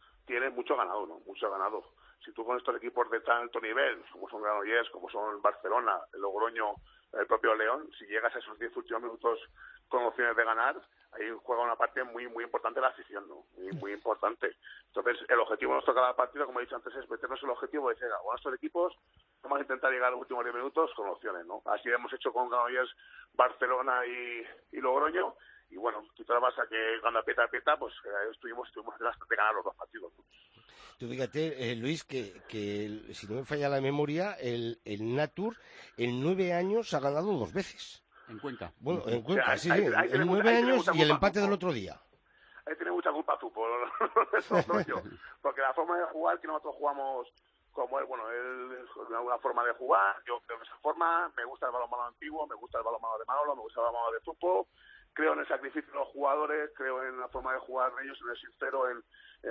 mucho ganado, ¿no? Mucho ganado. Si tú con estos equipos de tan alto nivel, como son Granollers, como son Barcelona, el Logroño, el propio León, si llegas a esos 10 últimos minutos con opciones de ganar, ahí juega una parte muy, muy importante la afición, ¿no? Muy, muy importante. Entonces, el objetivo nuestro cada partido, como he dicho antes, es meternos el objetivo de decir, con estos equipos vamos a intentar llegar a los últimos 10 minutos con opciones, ¿no? Así hemos hecho con Granollers, Barcelona y Logroño, y bueno, tú te vas a que cuando aprieta, pues estuvimos de ganar los 2 partidos, ¿no? Tú fíjate, Luis, que si no me falla la memoria, el Natur en 9 años ha ganado 2 veces. En Cuenca. Bueno, en Cuenca, sí, en 9 años y el empate del otro día. Ahí tiene mucha culpa tú, eso no yo. Porque la forma de jugar que nosotros jugamos como él, una forma de jugar, yo creo en esa forma, me gusta el balonmano antiguo, me gusta el balonmano de Manolo, me gusta el balonmano de Tupo, creo en el sacrificio de los jugadores, creo en la forma de jugar de ellos, en el sincero, en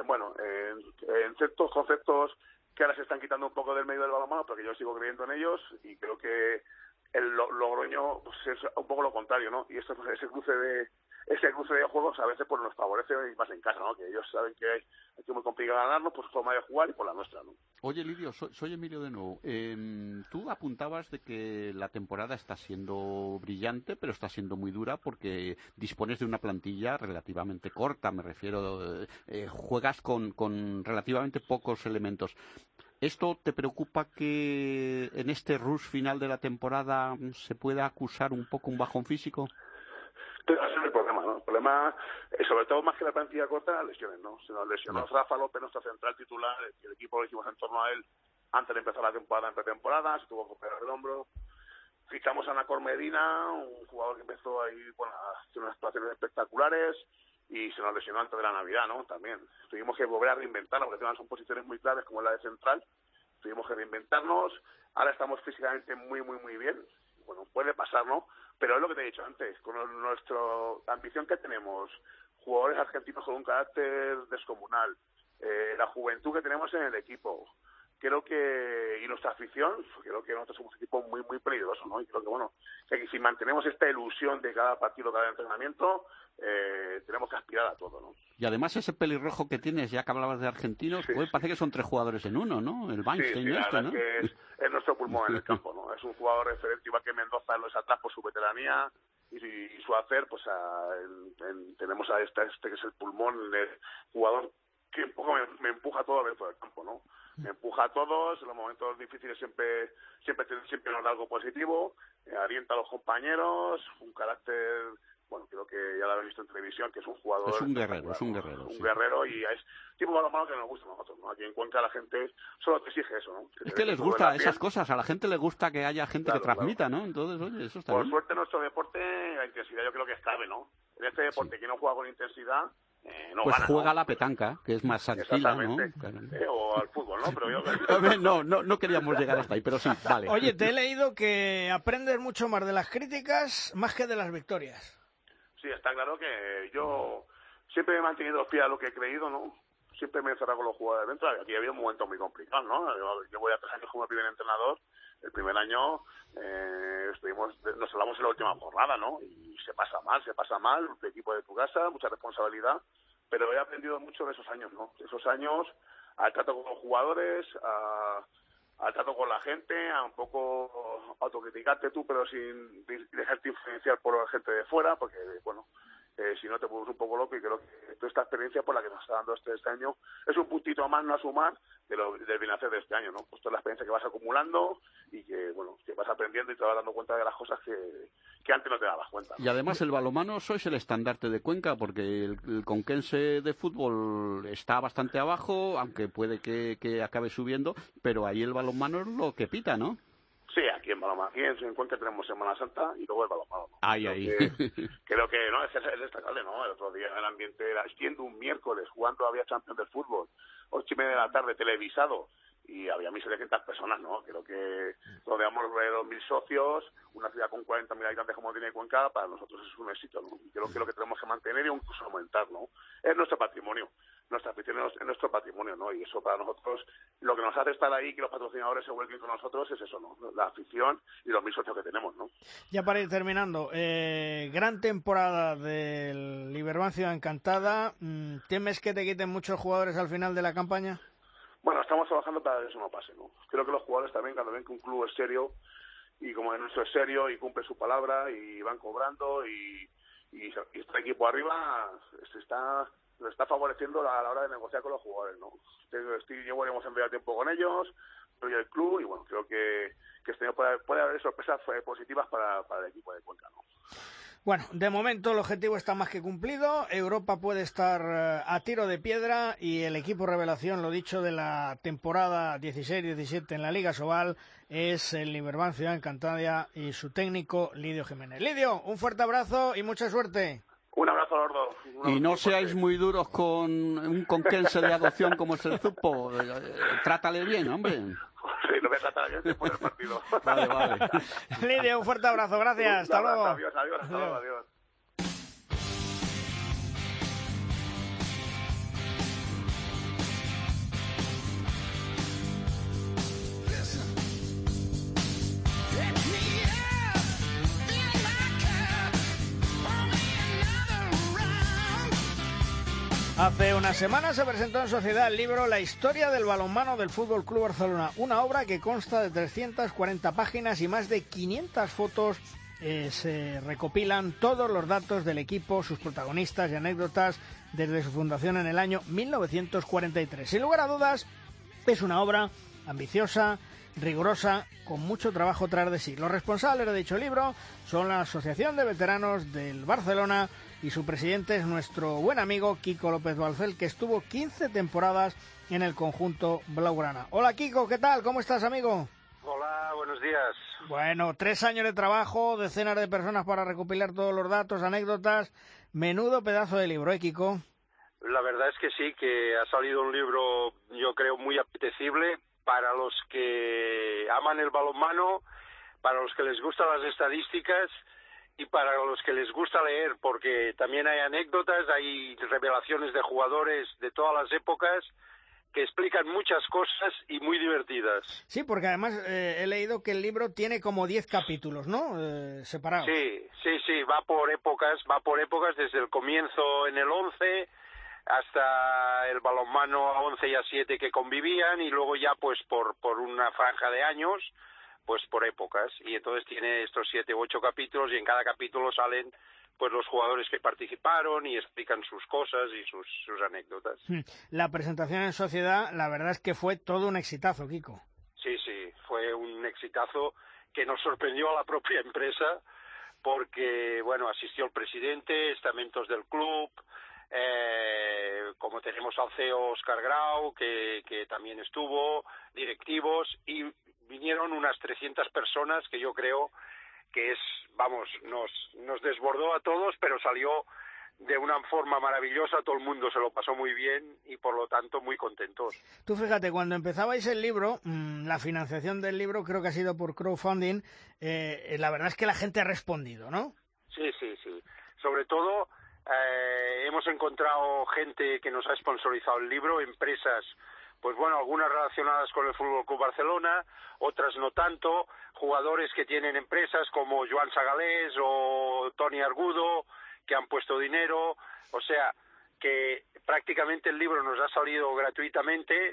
ciertos conceptos que ahora se están quitando un poco del medio del balonmano, porque yo sigo creyendo en ellos y creo que el Logroño pues, es un poco lo contrario, ¿no? Y ese cruce de juegos a veces pues nos favorece y más en casa, ¿no? Que ellos saben que hay muy complicado ganarnos por su forma de jugar y por la nuestra, ¿no? Oye, Lidio, soy Emilio de nuevo. Tú apuntabas de que la temporada está siendo brillante, pero está siendo muy dura porque dispones de una plantilla relativamente corta, me refiero, juegas con relativamente pocos elementos. ¿Esto te preocupa que en este rush final de la temporada se pueda acusar un poco un bajón físico? Ese es el problema, ¿no? El problema, sobre todo más que la plantilla corta, las lesiones, ¿no? Se nos lesionó Rafa López, nuestro central titular, el equipo lo hicimos en torno a él antes de empezar la temporada en pretemporada, se tuvo que operar el hombro. Fichamos a Nacor Medina, un jugador que empezó ahí, a hacer unas actuaciones espectaculares y se nos lesionó antes de la Navidad, ¿no? También. Tuvimos que volver a reinventarnos, porque son posiciones muy claves como la de central. Tuvimos que reinventarnos. Ahora estamos físicamente muy, muy, muy bien. Bueno, puede pasar, ¿no? Pero es lo que te he dicho antes, con nuestra ambición que tenemos, jugadores argentinos con un carácter descomunal, la juventud que tenemos en el equipo, creo que, y nuestra afición, creo que nosotros somos un equipo muy, muy peligroso, ¿no? Y creo que, que si mantenemos esta ilusión de cada partido, cada entrenamiento, tenemos que aspirar a todo, ¿no? Y además ese pelirrojo que tienes, ya que hablabas de argentinos, pues parece que son 3 jugadores en uno, ¿no? El Weinstein la verdad ¿no? Que es nuestro pulmón en el campo, ¿no? Es un jugador referente, igual que Mendoza lo es atrás por su veteranía y su hacer, pues tenemos a este que es el pulmón, el jugador que un poco me empuja todo dentro del campo, ¿no? Me empuja a todos, en los momentos difíciles siempre nos da algo positivo, alienta a los compañeros, un carácter, creo que ya lo habéis visto en televisión, que es un jugador... Es un guerrero, Un guerrero y es tipo de balonmano que nos gusta a nosotros, ¿no? Aquí en Cuenca la gente solo te exige eso, ¿no? Es que les gusta esas cosas, a la gente le gusta que haya gente que transmita, ¿no? Entonces, oye, eso está bien. Por suerte nuestro deporte, la intensidad yo creo que es clave, ¿no? En este deporte, quien no juega con intensidad... pues gana, juega ¿no? a la petanca, que es más tranquila, ¿no? O al fútbol, ¿no? Pero yo... no queríamos llegar hasta ahí, pero sí, vale. Oye, te he leído que aprendes mucho más de las críticas más que de las victorias. Sí, está claro que yo siempre me he mantenido fiel a lo que he creído, ¿no? Siempre me he encerrado con los jugadores dentro. Aquí ha habido momentos muy complicados, ¿no? Yo voy a 3 años como primer entrenador. El primer año nos hablamos en la última jornada, ¿no? Y se pasa mal, el equipo de tu casa, mucha responsabilidad, pero he aprendido mucho de esos años, ¿no? De esos años, al trato con los jugadores, al trato con la gente, a un poco autocriticarte tú, pero sin dejarte influenciar por la gente de fuera, porque, bueno, si no te vuelves un poco loco, y creo que toda esta experiencia por la que nos está dando este año es un puntito más no a sumar del bienestar de este año, ¿no? Pues toda la experiencia que vas acumulando y que, bueno, que vas aprendiendo y te vas dando cuenta de las cosas que antes no te dabas cuenta, ¿no? Y además el balonmano sois el estandarte de Cuenca, porque el conquense de fútbol está bastante abajo, aunque puede que acabe subiendo, pero ahí el balonmano es lo que pita, ¿no? Sí, aquí en Cuenca tenemos Semana Santa y luego el balonmano, ¿no? Ahí. Creo que no, es destacable, ¿no? El otro día el ambiente era, siendo un miércoles, jugando había Champions de fútbol, 8:30 de la tarde, televisado, y había 1.700 personas, ¿no? Creo que rodeamos de 2.000 socios, una ciudad con 40.000 habitantes como tiene Cuenca, para nosotros es un éxito, ¿no? Y creo que lo que tenemos que mantener y incluso aumentar, ¿no? Es nuestro patrimonio. Nuestra afición es nuestro patrimonio, ¿no? Y eso para nosotros, lo que nos hace estar ahí, que los patrocinadores se vuelquen con nosotros, es eso, ¿no? La afición y los 1.000 socios que tenemos, ¿no? Ya para ir terminando, gran temporada del Liberbank Ciudad Encantada. ¿Temes que te quiten muchos jugadores al final de la campaña? Bueno, estamos trabajando para que eso no pase, ¿no? Creo que los jugadores también, cuando ven que un club es serio, y como el nuestro es serio, y cumple su palabra, y van cobrando, y este equipo arriba nos está favoreciendo a la hora de negociar con los jugadores, ¿no? Yo hemos enviado tiempo con ellos, yo y el club, y bueno, creo que este año puede haber sorpresas positivas para el equipo de Cuenca, ¿no? Bueno, de momento el objetivo está más que cumplido. Europa puede estar a tiro de piedra y el equipo revelación, lo dicho, de la temporada 16-17 en la Liga Sobal es el Liberbank Ciudad Encantada y su técnico Lidio Jiménez. Lidio, un fuerte abrazo y mucha suerte. Un abrazo a los dos. Y no seáis muy duros con un conquense de adopción como es el Zupo. Trátale bien, hombre. Sí, lo voy a tratar bien después del partido. Vale. Lidia, un fuerte abrazo, gracias. Hasta luego. Adiós, hasta luego, adiós. Hace una semana se presentó en Sociedad el libro La historia del balonmano del Fútbol Club Barcelona, una obra que consta de 340 páginas y más de 500 fotos. Se recopilan todos los datos del equipo, sus protagonistas y anécdotas desde su fundación en el año 1943. Sin lugar a dudas, es una obra ambiciosa, rigurosa, con mucho trabajo tras de sí. Los responsables de dicho libro son la Asociación de Veteranos del Barcelona y su presidente es nuestro buen amigo Kiko López Balcel, que estuvo 15 temporadas en el conjunto blaugrana. Hola Kiko, ¿qué tal? ¿Cómo estás, amigo? Hola, buenos días. Bueno, 3 años de trabajo, decenas de personas para recopilar todos los datos, anécdotas. Menudo pedazo de libro, Kiko? La verdad es que sí, que ha salido un libro, yo creo, muy apetecible para los que aman el balonmano, para los que les gustan las estadísticas y para los que les gusta leer, porque también hay anécdotas, hay revelaciones de jugadores de todas las épocas que explican muchas cosas y muy divertidas. Sí, porque además he leído que el libro tiene como 10 capítulos, ¿no? Separados. Sí, va por épocas desde el comienzo en el 11 hasta el balonmano a 11 y a 7 que convivían y luego ya pues por una franja de años, pues por épocas. Y entonces tiene estos 7 u 8 capítulos y en cada capítulo salen pues los jugadores que participaron y explican sus cosas y sus anécdotas. La presentación en Sociedad, la verdad es que fue todo un exitazo, Kiko. Sí, fue un exitazo que nos sorprendió a la propia empresa porque, bueno, asistió el presidente, estamentos del club, como tenemos al CEO Óscar Grau, que también estuvo, directivos, y vinieron unas 300 personas que yo creo que nos desbordó a todos, pero salió de una forma maravillosa, todo el mundo se lo pasó muy bien y por lo tanto muy contentos. Tú fíjate, cuando empezabais el libro, la financiación del libro creo que ha sido por crowdfunding, la verdad es que la gente ha respondido, ¿no? Sí. Sobre todo hemos encontrado gente que nos ha sponsorizado el libro, empresas, pues bueno, algunas relacionadas con el Fútbol Club Barcelona, otras no tanto, jugadores que tienen empresas como Joan Sagalés o Toni Argudo, que han puesto dinero, o sea, que prácticamente el libro nos ha salido gratuitamente,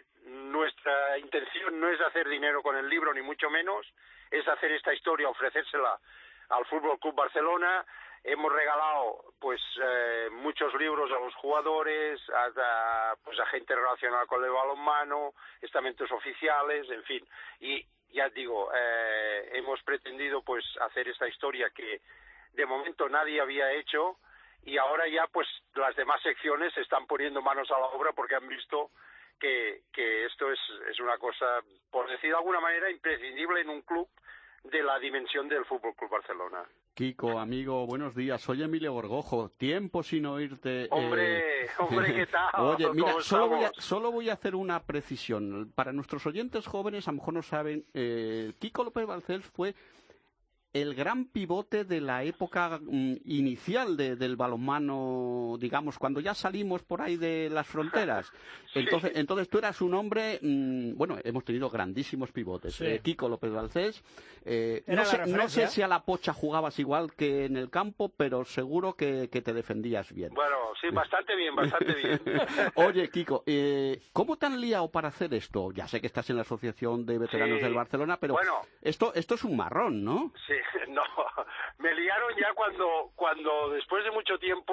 nuestra intención no es hacer dinero con el libro, ni mucho menos, es hacer esta historia, ofrecérsela al Fútbol Club Barcelona. Hemos regalado pues muchos libros a los jugadores, a gente relacionada con el balonmano, estamentos oficiales, en fin. Y ya digo, hemos pretendido pues hacer esta historia que de momento nadie había hecho, y ahora ya pues las demás secciones se están poniendo manos a la obra porque han visto que esto es una cosa, por decir de alguna manera, imprescindible en un club de la dimensión del Fútbol Club Barcelona. Kiko, amigo, buenos días. Soy Emilio Gorgojo. Tiempo sin oírte. Hombre, ¿qué tal? Oye, mira, solo voy a hacer una precisión. Para nuestros oyentes jóvenes, a lo mejor no saben, Kiko López Balcells fue el gran pivote de la época inicial del balonmano, digamos, cuando ya salimos por ahí de las fronteras. Entonces tú eras un hombre, bueno, hemos tenido grandísimos pivotes. Sí. Kiko López Balcells, no sé si a la pocha jugabas igual que en el campo, pero seguro que te defendías bien. Bueno, sí, bastante bien, bastante bien. Oye, Kiko, ¿cómo te han liado para hacer esto? Ya sé que estás en la Asociación de Veteranos del Barcelona, pero bueno, esto es un marrón, ¿no? Sí, no, me liaron ya cuando después de mucho tiempo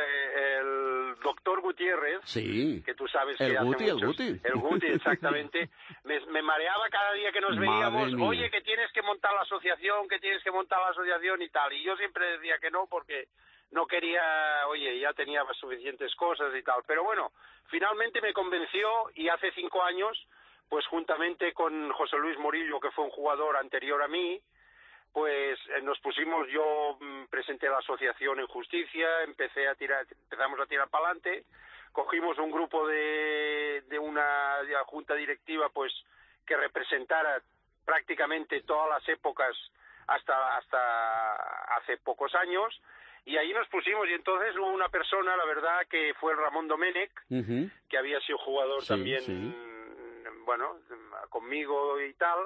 el doctor Gutiérrez, que tú sabes que el Guti, exactamente, me mareaba cada día que nos veíamos. Oye, que tienes que montar la asociación, y tal, y yo siempre decía que no porque no quería, oye, ya tenía suficientes cosas y tal, pero bueno, finalmente me convenció, y hace 5 años, pues juntamente con José Luis Morillo, que fue un jugador anterior a mí, pues nos pusimos, yo presenté la asociación en Justicia, empezamos a tirar para adelante, cogimos un grupo de una junta directiva pues que representara prácticamente todas las épocas hasta hace pocos años, y ahí nos pusimos, y entonces hubo una persona, la verdad, que fue el Ramón Domènech, que había sido jugador también, bueno, conmigo y tal,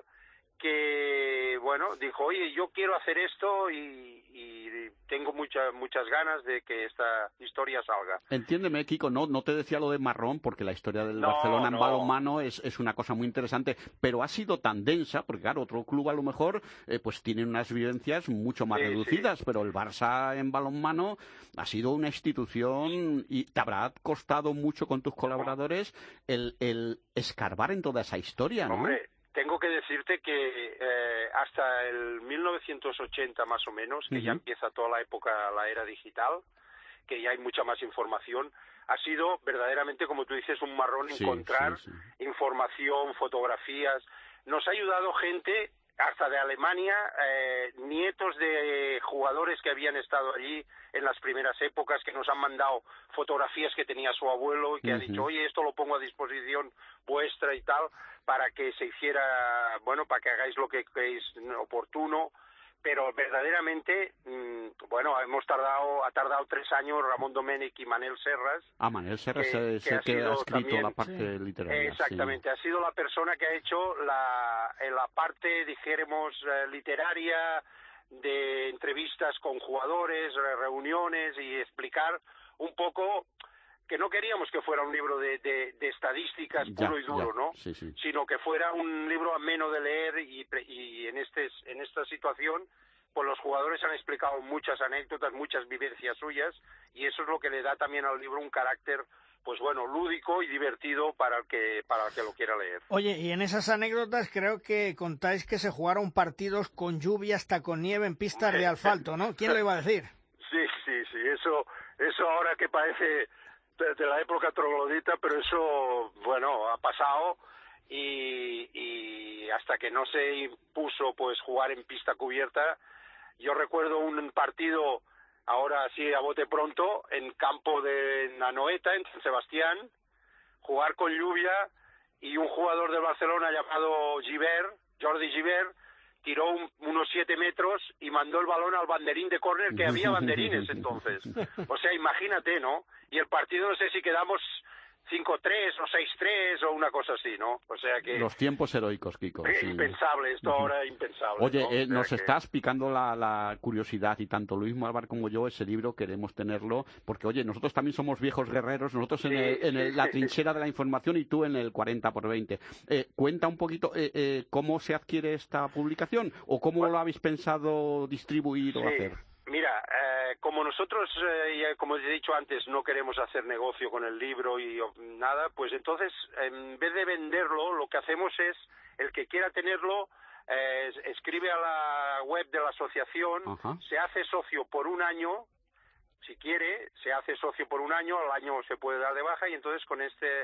que, bueno, dijo, oye, yo quiero hacer esto y tengo muchas ganas de que esta historia salga. Entiéndeme, Kiko, no te decía lo de marrón, porque la historia del Barcelona en balonmano es una cosa muy interesante, pero ha sido tan densa, porque claro, otro club a lo mejor pues tiene unas vivencias mucho más reducidas, pero el Barça en balonmano ha sido una institución, y te habrá costado mucho con tus colaboradores el escarbar en toda esa historia, ¿no? Hombre, tengo que decirte que hasta el 1980 más o menos, que ya empieza toda la época, la era digital, que ya hay mucha más información, ha sido verdaderamente, como tú dices, un marrón encontrar información, fotografías. Nos ha ayudado gente hasta de Alemania, nietos de jugadores que habían estado allí en las primeras épocas, que nos han mandado fotografías que tenía su abuelo y que ha dicho, oye, esto lo pongo a disposición vuestra y tal, para que se hiciera, bueno, para que hagáis lo que creéis oportuno. Pero verdaderamente, bueno, ha tardado 3 años Ramón Domènech y Manel Serras. Manel Serras es el que ha escrito también la parte literaria. Exactamente, ha sido la persona que ha hecho la parte, dijéramos, literaria, de entrevistas con jugadores, reuniones, y explicar un poco que no queríamos que fuera un libro de estadísticas puro y duro, ¿no? Sino que fuera un libro ameno de leer, y en esta situación pues los jugadores han explicado muchas anécdotas, muchas vivencias suyas, y eso es lo que le da también al libro un carácter, pues bueno, lúdico y divertido para el que lo quiera leer. Oye, y en esas anécdotas creo que contáis que se jugaron partidos con lluvia, hasta con nieve, en pistas de asfalto, ¿no? ¿Quién lo iba a decir? Sí, eso ahora que parece de la época troglodita, pero eso, bueno, ha pasado, y hasta que no se impuso pues jugar en pista cubierta. Yo recuerdo un partido, ahora sí a bote pronto, en campo de Anoeta, en San Sebastián, jugar con lluvia, y un jugador del Barcelona llamado Jordi Gibert, tiró unos 7 metros y mandó el balón al banderín de córner, que había banderines entonces. O sea, imagínate, ¿no? Y el partido, no sé si quedamos 5-3 o 6-3 o una cosa así, ¿no? O sea que... Los tiempos heroicos, Kiko. Sí. Impensable, esto ahora es impensable. Oye, ¿no? nos estás picando la curiosidad, y tanto Luis Malvar como yo, ese libro queremos tenerlo, porque oye, nosotros también somos viejos guerreros, nosotros la trinchera de la información y tú en el 40x20. Cuenta un poquito cómo se adquiere esta publicación o cómo lo habéis pensado distribuir o hacer. Mira, como nosotros, como os he dicho antes, no queremos hacer negocio con el libro y nada, pues entonces, en vez de venderlo, lo que hacemos es, el que quiera tenerlo, escribe a la web de la asociación, se hace socio por un año, si quiere, se hace socio por un año, al año se puede dar de baja, y entonces con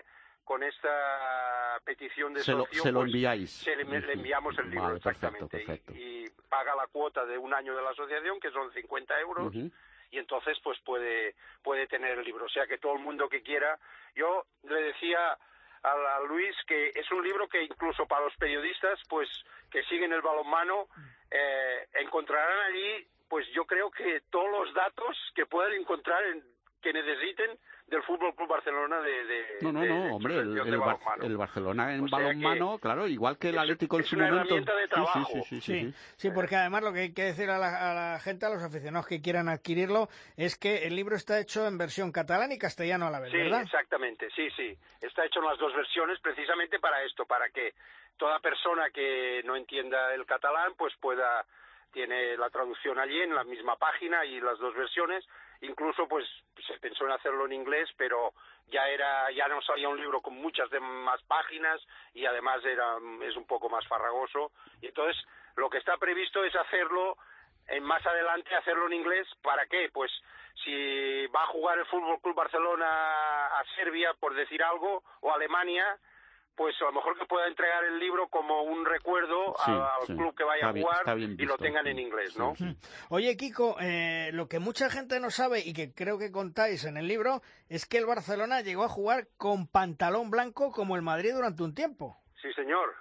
esta petición de socio se lo enviáis. Le enviamos el libro, vale, exactamente. Perfecto. Y paga la cuota de un año de la asociación, que son 50 euros, y entonces pues puede tener el libro. O sea que todo el mundo que quiera. Yo le decía a Luis que es un libro que incluso para los periodistas pues que siguen el balonmano encontrarán allí, pues yo creo que todos los datos que puedan encontrar que necesiten del Fútbol Club Barcelona hombre, el Barcelona en balonmano, claro, igual que el Atlético en su momento. Es una herramienta de trabajo. Sí, porque además lo que hay que decir a la gente, a los aficionados que quieran adquirirlo, es que el libro está hecho en versión catalán y castellano a la vez, ¿verdad? Sí, exactamente, sí. Está hecho en las dos versiones precisamente para esto, para que toda persona que no entienda el catalán pues tiene la traducción allí en la misma página y las dos versiones. Incluso pues se pensó en hacerlo en inglés, pero ya no salía un libro con muchas más páginas y además es un poco más farragoso. Y entonces lo que está previsto es hacerlo más adelante, hacerlo en inglés. ¿Para qué? Pues si va a jugar el Fútbol Club Barcelona a Serbia, por decir algo, o a Alemania, pues a lo mejor que pueda entregar el libro como un recuerdo al club que vaya a jugar y lo tengan en inglés, ¿no? Oye, Kiko, lo que mucha gente no sabe y que creo que contáis en el libro es que el Barcelona llegó a jugar con pantalón blanco como el Madrid durante un tiempo. Sí, señor.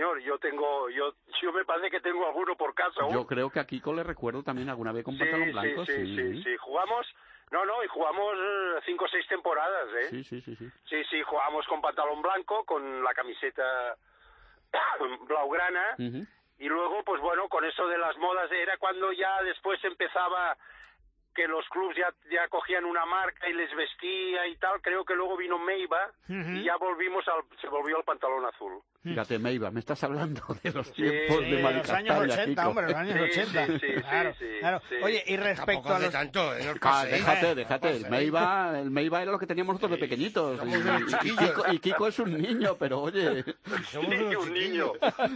Yo me parece que tengo alguno por casa aún. Yo creo que a Kiko le recuerdo también alguna vez con pantalón blanco. Sí. Jugamos... y jugamos 5 o 6 temporadas, ¿eh? Sí, jugamos con pantalón blanco, con la camiseta blaugrana, y luego, pues bueno, con eso de las modas, era cuando ya después empezaba que los clubs ya cogían una marca y les vestía y tal. Creo que luego vino Meiba y ya se volvió al pantalón azul. Fíjate, Meiba, me estás hablando de los tiempos de Mari los años 80, Kiko. Hombre, los años 80. Claro. Oye, y respecto a los... tanto, déjate. El Meiba era lo que teníamos nosotros de pequeñitos. Y Kiko es un niño, pero oye... un niño.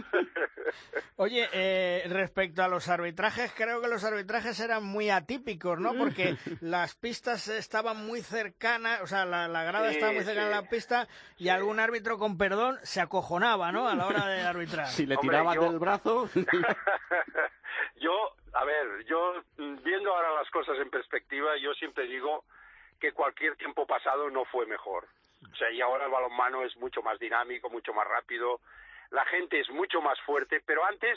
Oye, respecto a los arbitrajes, creo que los arbitrajes eran muy atípicos, ¿no? Porque las pistas estaban muy cercanas, o sea, la grada estaba muy cercana a la pista y algún árbitro, con perdón, se acojonaba, ¿no? A la hora de arbitrar. Si le tiraban del brazo... Yo viendo ahora las cosas en perspectiva, yo siempre digo que cualquier tiempo pasado no fue mejor. O sea, y ahora el balonmano es mucho más dinámico, mucho más rápido, la gente es mucho más fuerte, pero antes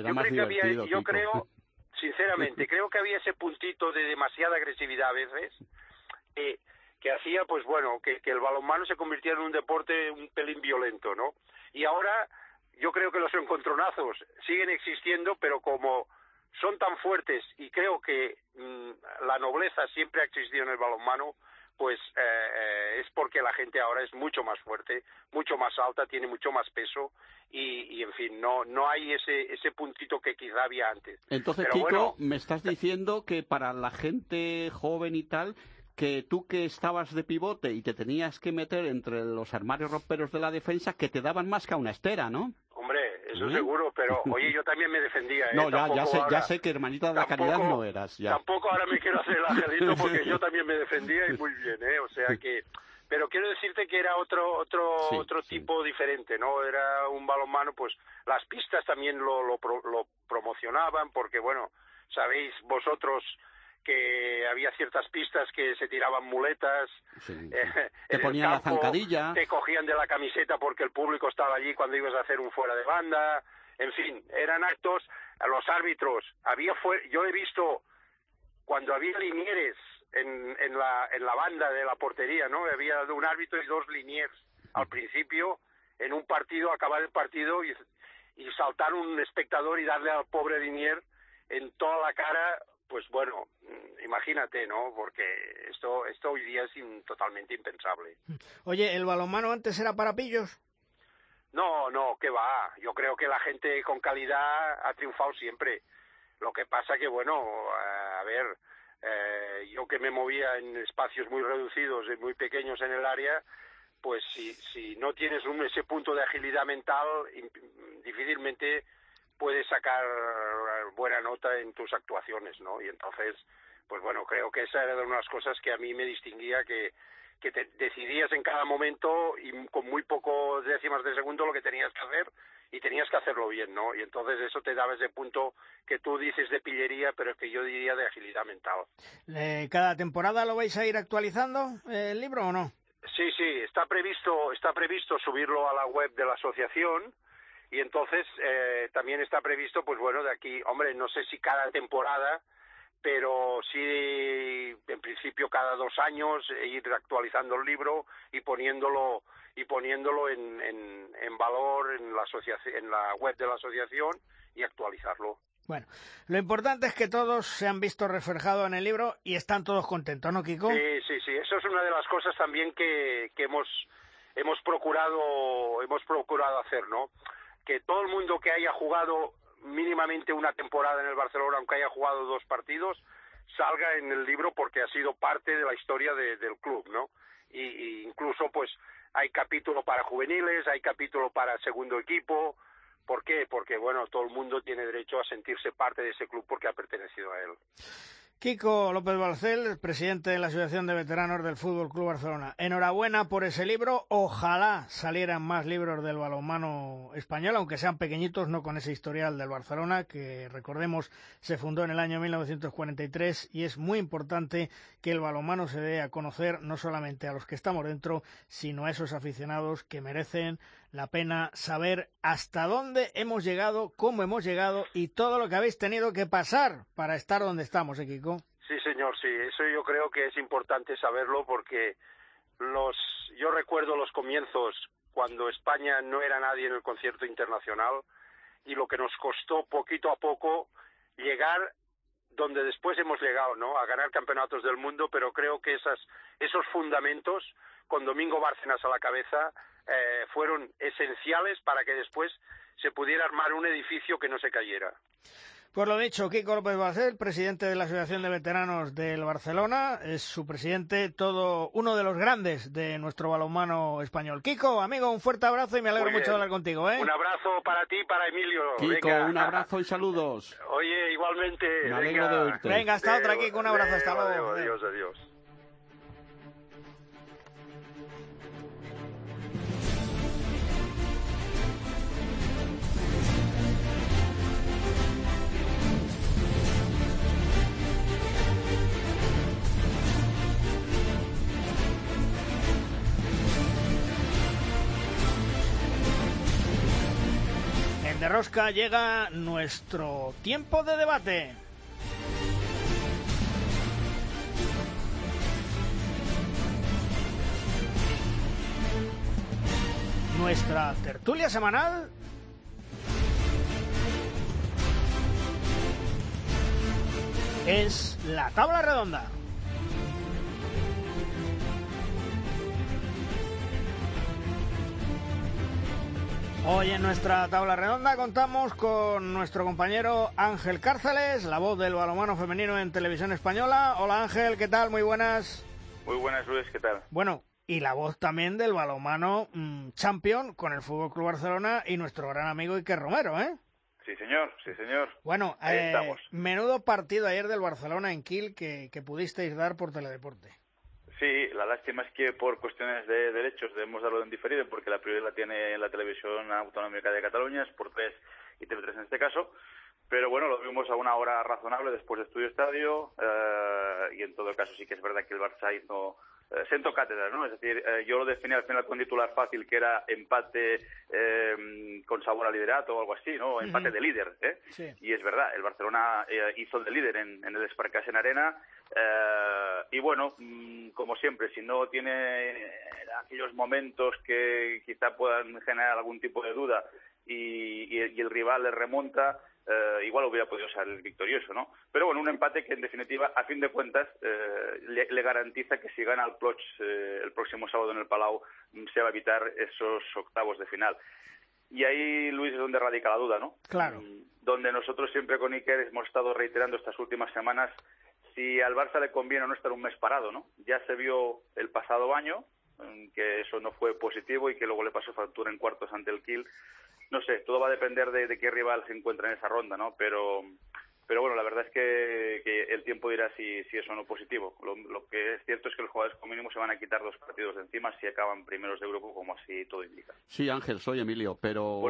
sinceramente, creo que había ese puntito de demasiada agresividad a veces, que hacía, pues bueno, que el balonmano se convirtiera en un deporte un pelín violento, ¿no? Y ahora yo creo que los encontronazos siguen existiendo, pero como son tan fuertes y creo que la nobleza siempre ha existido en el balonmano, pues es porque la gente ahora es mucho más fuerte, mucho más alta, tiene mucho más peso y en fin, no hay ese puntito que quizá había antes. Entonces, pero Kiko, bueno, me estás diciendo que para la gente joven y tal, que tú que estabas de pivote y te tenías que meter entre los armarios romperos de la defensa, que te daban más que a una estera, ¿no? Hombre, eso seguro, pero oye, yo también me defendía. No, ya sé que hermanita de la caridad no eras. Ya. Tampoco ahora me quiero hacer el angelito porque yo también me defendía y muy bien, ¿eh? O sea que... Pero quiero decirte que era otro tipo diferente, ¿no? Era un balonmano, pues las pistas también lo promocionaban porque, bueno, sabéis vosotros que había ciertas pistas que se tiraban muletas, te ponían la zancadilla, te cogían de la camiseta porque el público estaba allí cuando ibas a hacer un fuera de banda, en fin, eran actos. A los árbitros, yo he visto cuando había linieres en la banda de la portería, ¿no? Había un árbitro y 2 liniers al principio, en un partido, acabar el partido y saltar un espectador y darle al pobre linier en toda la cara. Pues bueno, imagínate, ¿no? Porque esto hoy día es totalmente impensable. Oye, ¿el balonmano antes era para pillos? No, ¿qué va? Yo creo que la gente con calidad ha triunfado siempre. Lo que pasa que, bueno, a ver, yo que me movía en espacios muy reducidos y muy pequeños en el área, pues si no tienes ese punto de agilidad mental, difícilmente puedes sacar buena nota en tus actuaciones, ¿no? Y entonces, pues bueno, creo que esa era de unas cosas que a mí me distinguía, que te decidías en cada momento y con muy pocos décimas de segundo lo que tenías que hacer, y tenías que hacerlo bien, ¿no? Y entonces eso te daba ese punto que tú dices de pillería, pero que yo diría de agilidad mental. ¿Cada temporada lo vais a ir actualizando el libro o no? Sí, está previsto subirlo a la web de la asociación. Y entonces también está previsto, pues bueno, de aquí, hombre, no sé si cada temporada, pero sí, en principio cada 2 años, ir actualizando el libro y poniéndolo en valor en la asociación, en la web de la asociación, y actualizarlo. Bueno, lo importante es que todos se han visto reflejados en el libro y están todos contentos, ¿no, Kiko? Sí, eso es una de las cosas también que hemos procurado hacer, ¿no? Que todo el mundo que haya jugado mínimamente una temporada en el Barcelona, aunque haya jugado 2 partidos, salga en el libro, porque ha sido parte de la historia del club, ¿no? Y incluso, pues, hay capítulo para juveniles, hay capítulo para segundo equipo. ¿Por qué? Porque, bueno, todo el mundo tiene derecho a sentirse parte de ese club porque ha pertenecido a él. Kiko López Balcel, presidente de la Asociación de Veteranos del Fútbol Club Barcelona. Enhorabuena por ese libro. Ojalá salieran más libros del balonmano español, aunque sean pequeñitos, no con ese historial del Barcelona, que recordemos se fundó en el año 1943, y es muy importante que el balonmano se dé a conocer no solamente a los que estamos dentro, sino a esos aficionados que merecen la pena saber hasta dónde hemos llegado, cómo hemos llegado y todo lo que habéis tenido que pasar para estar donde estamos, Kiko. Sí, señor, sí. Eso yo creo que es importante saberlo, porque yo recuerdo los comienzos cuando España no era nadie en el concierto internacional, y lo que nos costó poquito a poco llegar donde después hemos llegado, ¿no? A ganar campeonatos del mundo, pero creo que esos fundamentos, con Domingo Bárcenas a la cabeza, fueron esenciales para que después se pudiera armar un edificio que no se cayera. Pues lo dicho, Kiko López Balcel, presidente de la Asociación de Veteranos del Barcelona, es su presidente, uno de los grandes de nuestro balonmano español. Kiko, amigo, un fuerte abrazo y me alegro mucho de hablar contigo, ¿eh? Un abrazo para ti y para Emilio. Kiko, venga. Un abrazo y saludos. Oye, igualmente. Me alegro de oírte. Venga, hasta otra, Kiko, un abrazo, hasta luego. Adiós. De Rosca llega nuestro tiempo de debate. Nuestra tertulia semanal es la tabla redonda. Hoy en nuestra tabla redonda contamos con nuestro compañero Ángel Cárceles, la voz del balonmano femenino en Televisión Española. Hola Ángel, ¿qué tal? Muy buenas. Muy buenas, Luis, ¿qué tal? Bueno, y la voz también del balonmano champion con el Fútbol Club Barcelona y nuestro gran amigo Iker Romero, ¿eh? Sí, señor. Bueno, menudo partido ayer del Barcelona en Kiel que pudisteis dar por Teledeporte. Sí, la lástima es que por cuestiones de derechos debemos darlo en diferido, porque la prioridad la tiene la televisión autonómica de Cataluña, Sport 3 y TV3 en este caso, pero bueno, lo vimos a una hora razonable después de Estudio Estadio, y en todo caso sí que es verdad que el Barça hizo sentó cátedra, ¿no? Es decir, yo lo definí al final con titular fácil, que era empate con sabor a liderato o algo así, ¿no? Empate de líder, ¿eh? Sí. Y es verdad, el Barcelona hizo de líder en el Esparcasen Arena, y bueno, como siempre, si no tiene aquellos momentos que quizá puedan generar algún tipo de duda y el rival le remonta, igual hubiera podido ser el victorioso, ¿no? Pero bueno, un empate que en definitiva, a fin de cuentas, le garantiza que si gana el Ploch el próximo sábado en el Palau, se va a evitar esos octavos de final. Y ahí, Luis, es donde radica la duda, ¿no? Claro. Donde nosotros siempre con Iker hemos estado reiterando estas últimas semanas si al Barça le conviene o no estar un mes parado, ¿no? Ya se vio el pasado año, que eso no fue positivo y que luego le pasó factura en cuartos ante el Kiel. No sé, todo va a depender de qué rival se encuentra en esa ronda, ¿no? Pero bueno, la verdad es que el tiempo dirá si es o no positivo. Lo que es cierto es que los jugadores como mínimo se van a quitar 2 partidos de encima si acaban primeros de grupo, como así todo indica. Sí, Ángel, soy Emilio, pero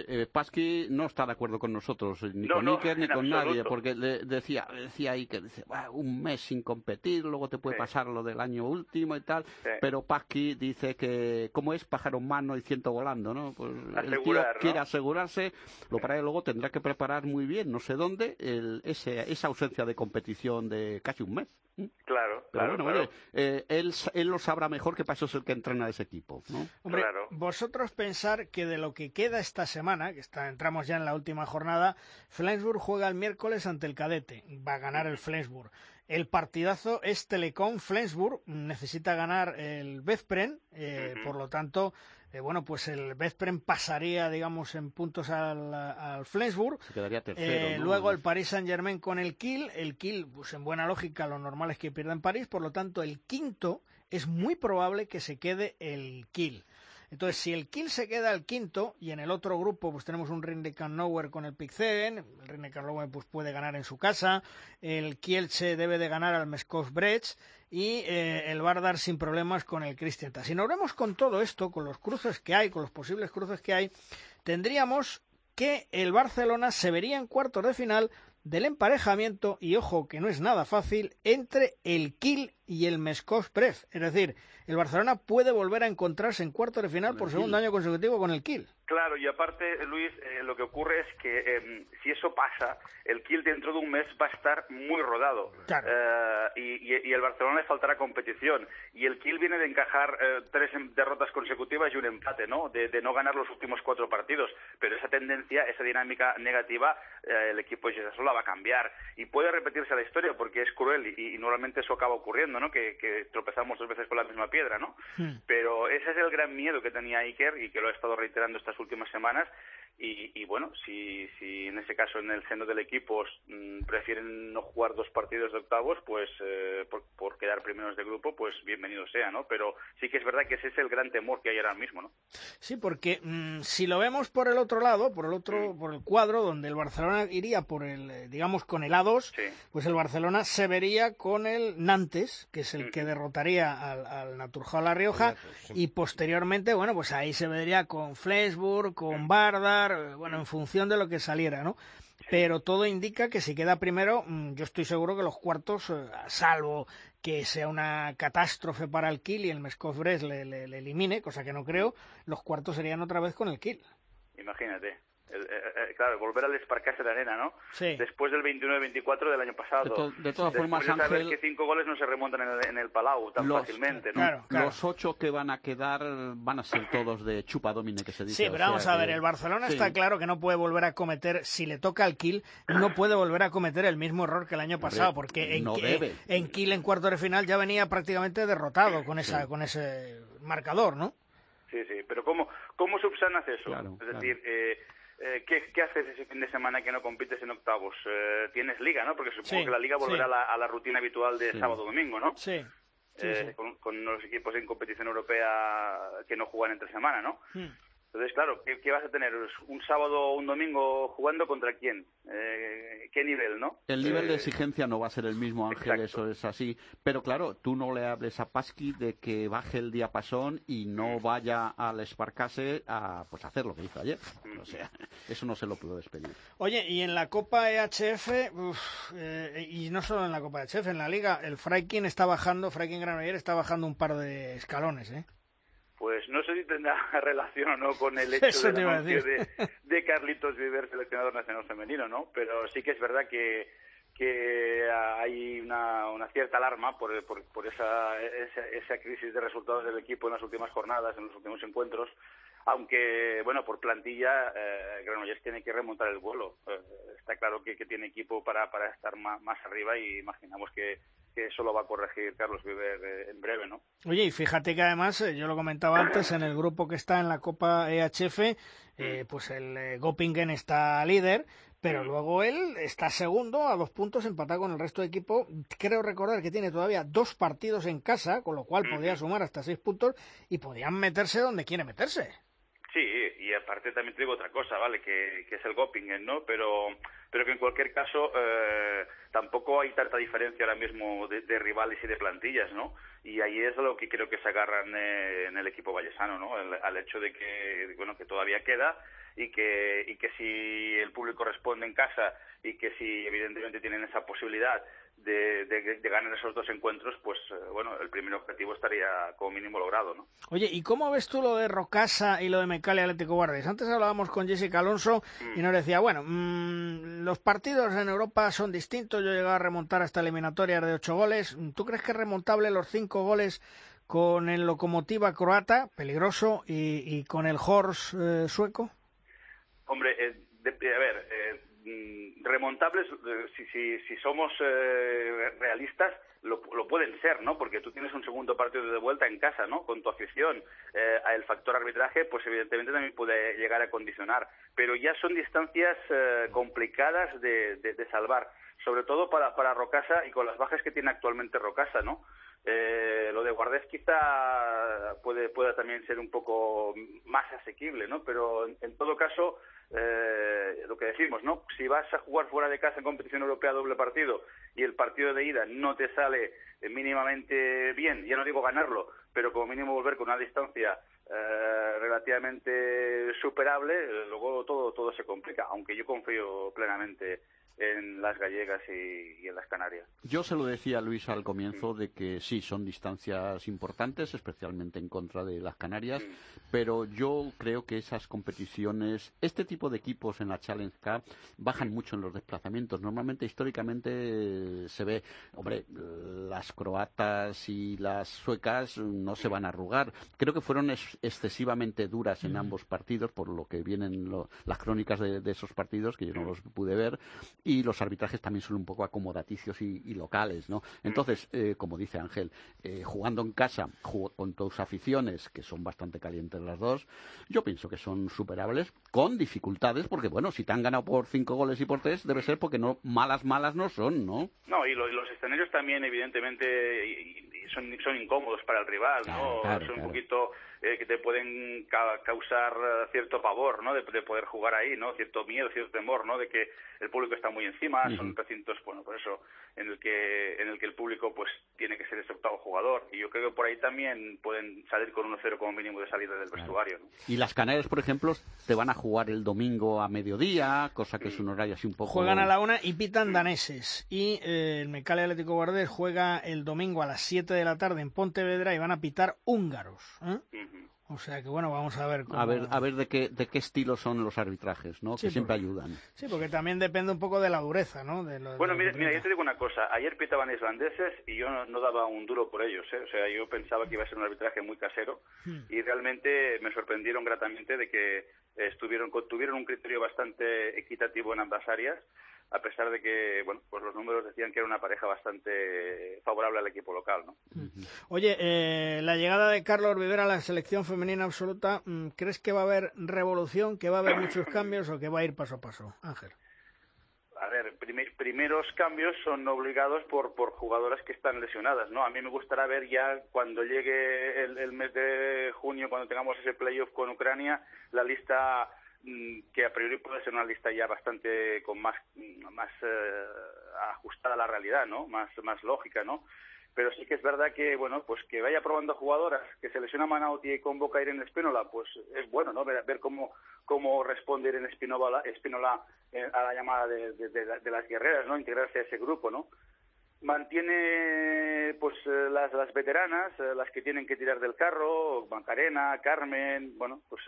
Pasqui no está de acuerdo con nosotros, ni con Iker ni con nadie, porque decía Iker, un mes sin competir, luego te puede pasar lo del año último y tal, pero Pasqui dice que como es pájaro en mano y ciento volando, ¿no? Pues el tío quiere asegurarse, lo para él luego tendrá que preparar muy bien, no sé dónde, esa ausencia de competición de casi un mes. Claro, pero claro. Bueno, él lo sabrá mejor, que para eso es el que entrena ese equipo, ¿no? Hombre, vosotros pensar que de lo que queda esta semana, que entramos ya en la última jornada, Flensburg juega el miércoles ante el Cadete, va a ganar el Flensburg. El partidazo es Telecom Flensburg, necesita ganar el Veszprém, por lo tanto, bueno, pues el Veszprém pasaría, digamos, en puntos al Flensburg. Se quedaría tercero, ¿no? Luego el Paris Saint-Germain con el Kiel, pues en buena lógica lo normal es que pierda en París, por lo tanto el quinto es muy probable que se quede el Kiel. Entonces, si el Kiel se queda el quinto, y en el otro grupo pues tenemos un Rhein-Neckar-Löwen con el Pikzen, el Rhein-Neckar-Löwen pues puede ganar en su casa, el Kielce debe de ganar al Meskov Brest, y el Vardar sin problemas con el Kristianstad. Si nos vemos con todo esto, con los cruces que hay, con los posibles cruces que hay, tendríamos que el Barcelona se vería en cuartos de final del emparejamiento, y ojo que no es nada fácil, entre el Kiel y el Meskov Brest. Es decir, el Barcelona puede volver a encontrarse en cuartos de final por segundo año consecutivo con el Kiel. Claro, y aparte, Luis, lo que ocurre es que si eso pasa, el Kiel dentro de un mes va a estar muy rodado. Claro. Y el Barcelona le faltará competición. Y el Kiel viene de encajar 3 derrotas consecutivas y un empate, ¿no? De no ganar los últimos 4 partidos. Pero esa tendencia, esa dinámica negativa, el equipo de Gisasola va a cambiar. Y puede repetirse la historia porque es cruel y normalmente eso acaba ocurriendo, ¿no? Que tropezamos 2 veces con la misma piedra, ¿no? Pero ese es el gran miedo que tenía Iker y que lo ha estado reiterando estas últimas semanas. Y bueno, si en ese caso en el seno del equipo prefieren no jugar 2 partidos de octavos, pues por quedar primeros de grupo, pues bienvenido sea, ¿no? Pero sí que es verdad que ese es el gran temor que hay ahora mismo, ¿no? Sí, porque si lo vemos por el otro lado, por el cuadro, donde el Barcelona iría por digamos con el A2, pues el Barcelona se vería con el Nantes, que es el que derrotaría al Naturjao La Rioja, y posteriormente, bueno, pues ahí se vería con Flensburg, con Vardar, bueno, en función de lo que saliera, ¿no? Pero todo indica que si queda primero, yo estoy seguro que los cuartos, salvo que sea una catástrofe para el Kiel y el Meskov Brest le elimine, cosa que no creo, los cuartos serían otra vez con el Kiel. Imagínate. Claro, volver al Esparcasen Arena, ¿no? Sí. Después del 29-24 del año pasado. De todas formas, Ángel, saber Ángel, que 5 goles no se remontan en el Palau tan fácilmente, ¿no? Claro. Los 8 que van a quedar van a ser todos de chupa domine, que se dice. Sí, pero vamos a ver, el Barcelona está claro que no puede volver a cometer, si le toca al Kiel, no puede volver a cometer el mismo error que el año pasado, porque en Kiel en cuartos de final ya venía prácticamente derrotado con ese marcador, ¿no? Sí, pero ¿cómo subsanas eso? Claro, es decir, ¿qué haces ese fin de semana que no compites en octavos? Tienes liga, ¿no? Porque supongo que la liga volverá a la rutina habitual de sábado-domingo, ¿no? Sí. Con los equipos en competición europea que no juegan entre semana, ¿no? Entonces, claro, ¿qué vas a tener? ¿Un sábado o un domingo jugando contra quién? ¿Qué nivel, no? El nivel de exigencia no va a ser el mismo, Ángel, exacto. Eso es así. Pero claro, tú no le hables a Pasqui de que baje el diapasón y no vaya al Esparcase a pues hacer lo que hizo ayer. O sea, eso no se lo puedo despedir. Oye, y en la Copa EHF, y no solo en la Copa EHF, en la Liga, el Freiking Granollers está bajando un par de escalones, ¿eh? Pues no sé si tendrá relación o no con el hecho del anuncio de Carlitos Viver, seleccionador nacional femenino, ¿no? Pero sí que es verdad que hay una cierta alarma por esa crisis de resultados del equipo en las últimas jornadas, en los últimos encuentros, aunque, bueno, por plantilla, Granollers tiene que remontar el vuelo. Está claro que tiene equipo para estar más arriba y imaginamos que eso lo va a corregir Carlos Viver en breve, ¿no? Oye, y fíjate que además, yo lo comentaba antes, en el grupo que está en la Copa EHF, pues el Göppingen está líder, pero luego él está segundo a 2 puntos, empatado con el resto del equipo. Creo recordar que tiene todavía 2 partidos en casa, con lo cual podría sumar hasta 6 puntos y podrían meterse donde quiere meterse. Sí, y aparte también te digo otra cosa, ¿vale? Que es el Göppingen, ¿no? Pero que en cualquier caso tampoco hay tanta diferencia ahora mismo de rivales y de plantillas, ¿no? Y ahí es lo que creo que se agarran en el equipo vallesano, ¿no? Al hecho de que, bueno, que todavía queda y que si el público responde en casa y que si evidentemente tienen esa posibilidad de ganar esos 2 encuentros, pues bueno, el primer objetivo estaría como mínimo logrado, ¿no? Oye, ¿y cómo ves tú lo de Rocasa y lo de Mecalia Atlético Guardés? Antes hablábamos con Jessica Alonso y nos decía, bueno, los partidos en Europa son distintos, yo he llegado a remontar hasta eliminatorias de 8 goles, ¿tú crees que es remontable los 5 goles con el Lokomotiva croata, peligroso, y con el Horst sueco? Hombre, remontables, si somos realistas, lo pueden ser, ¿no? Porque tú tienes un segundo partido de vuelta en casa, ¿no? Con tu afición. El factor arbitraje, pues evidentemente también puede llegar a condicionar. Pero ya son distancias complicadas de salvar, sobre todo para Rocasa y con las bajas que tiene actualmente Rocasa, ¿no? Lo de Guardés quizá pueda también ser un poco más asequible, ¿no? Pero en todo caso, lo que decimos, ¿no? Si vas a jugar fuera de casa en competición europea doble partido y el partido de ida no te sale mínimamente bien, ya no digo ganarlo, pero como mínimo volver con una distancia relativamente superable, luego todo se complica, aunque yo confío plenamente en las gallegas y en las Canarias. Yo se lo decía a Luis al comienzo de que sí, son distancias importantes, especialmente en contra de las Canarias, pero yo creo que esas competiciones, este tipo de equipos en la Challenge Cup bajan mucho en los desplazamientos. Normalmente, históricamente, se ve, hombre, las croatas y las suecas no se van a arrugar. Creo que fueron excesivamente duras en ambos partidos, por lo que vienen las crónicas de esos partidos, que yo no los pude ver, y los arbitrajes también son un poco acomodaticios y locales, ¿no? Entonces, como dice Ángel, jugando en casa, con tus aficiones, que son bastante calientes las dos, yo pienso que son superables, con dificultades, porque bueno, si te han ganado por 5 goles y por 3, debe ser porque no malas no son, ¿no? No, y los escenarios también, evidentemente, son incómodos para el rival, ¿no? Son un poquito que te pueden causar cierto pavor, ¿no? De poder jugar ahí, ¿no? Cierto miedo, cierto temor, ¿no? De que el público está muy encima, son recintos, bueno, por eso, en el que el público, pues, tiene que ser ese octavo jugador. Y yo creo que por ahí también pueden salir con 1-0 como mínimo de salida del vestuario, ¿no? Y las Canarias, por ejemplo, te van a jugar el domingo a mediodía, cosa que es un horario así un poco... Juegan a la 1 y pitan daneses. Y el Mecalia Atlético Guardés juega el domingo a las 7 de la tarde en Pontevedra y van a pitar húngaros, ¿eh? O sea que bueno, vamos a ver cómo... A ver de qué estilo son los arbitrajes, ¿no? Sí, que siempre ayudan. Sí, porque también depende un poco de la dureza, ¿no? Bueno, mira, yo te digo una cosa. Ayer pitaban islandeses y yo no daba un duro por ellos, ¿eh? O sea, yo pensaba que iba a ser un arbitraje muy casero y realmente me sorprendieron gratamente de que tuvieron un criterio bastante equitativo en ambas áreas, a pesar de que, bueno, pues los números decían que era una pareja bastante favorable al equipo local, ¿no? Oye, la llegada de Carlos Viver a la selección femenina absoluta, ¿crees que va a haber revolución, que va a haber muchos cambios o que va a ir paso a paso, Ángel? A ver, ver, primeros cambios son obligados por jugadoras que están lesionadas, ¿no? A mí me gustaría ver ya cuando llegue el mes de junio, cuando tengamos ese playoff con Ucrania, la lista que a priori puede ser una lista ya bastante con más ajustada a la realidad, ¿no? Más lógica, ¿no? Pero sí que es verdad que, bueno, pues que vaya probando jugadoras, que se lesiona Manauti y convoca a Irene Spínola, pues es bueno, ¿no? Ver cómo responde Irene Spínola a la llamada de las guerreras, ¿no? Integrarse a ese grupo, ¿no? Mantiene, pues, las veteranas, las que tienen que tirar del carro, Macarena, Carmen, bueno, pues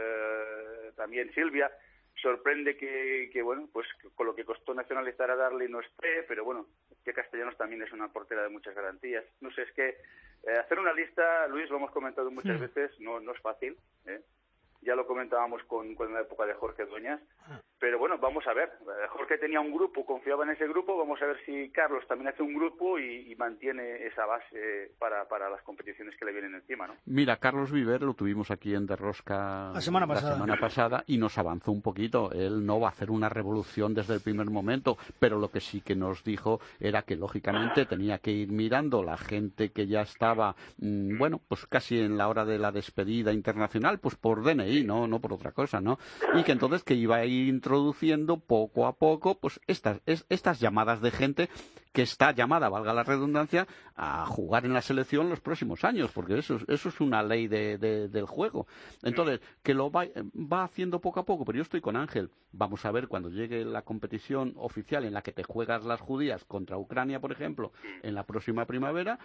también Silvia. Sorprende que bueno, pues con lo que costó nacionalizar a Darley no esté, pero bueno, que Castellanos también es una portera de muchas garantías. No sé, es que hacer una lista, Luis, lo hemos comentado muchas veces, no es fácil, ¿eh? Ya lo comentábamos con la época de Jorge Dueñas, pero bueno, vamos a ver. Jorge tenía un grupo, confiaba en ese grupo, vamos a ver si Carlos también hace un grupo y mantiene esa base para las competiciones que le vienen encima, ¿no? Mira, Carlos Viver lo tuvimos aquí en Derrosca la semana pasada y nos avanzó un poquito. Él no va a hacer una revolución desde el primer momento, pero lo que sí que nos dijo era que lógicamente tenía que ir mirando la gente que ya estaba, bueno, pues casi en la hora de la despedida internacional, pues por DNI, no por otra cosa, ¿no? Y que entonces que iba a ir introduciendo poco a poco pues estas llamadas de gente que está llamada, valga la redundancia, a jugar en la selección los próximos años, porque eso es una ley del juego. Entonces, que lo va haciendo poco a poco, pero yo estoy con Ángel. Vamos a ver cuando llegue la competición oficial en la que te juegas las judías contra Ucrania, por ejemplo, en la próxima primavera,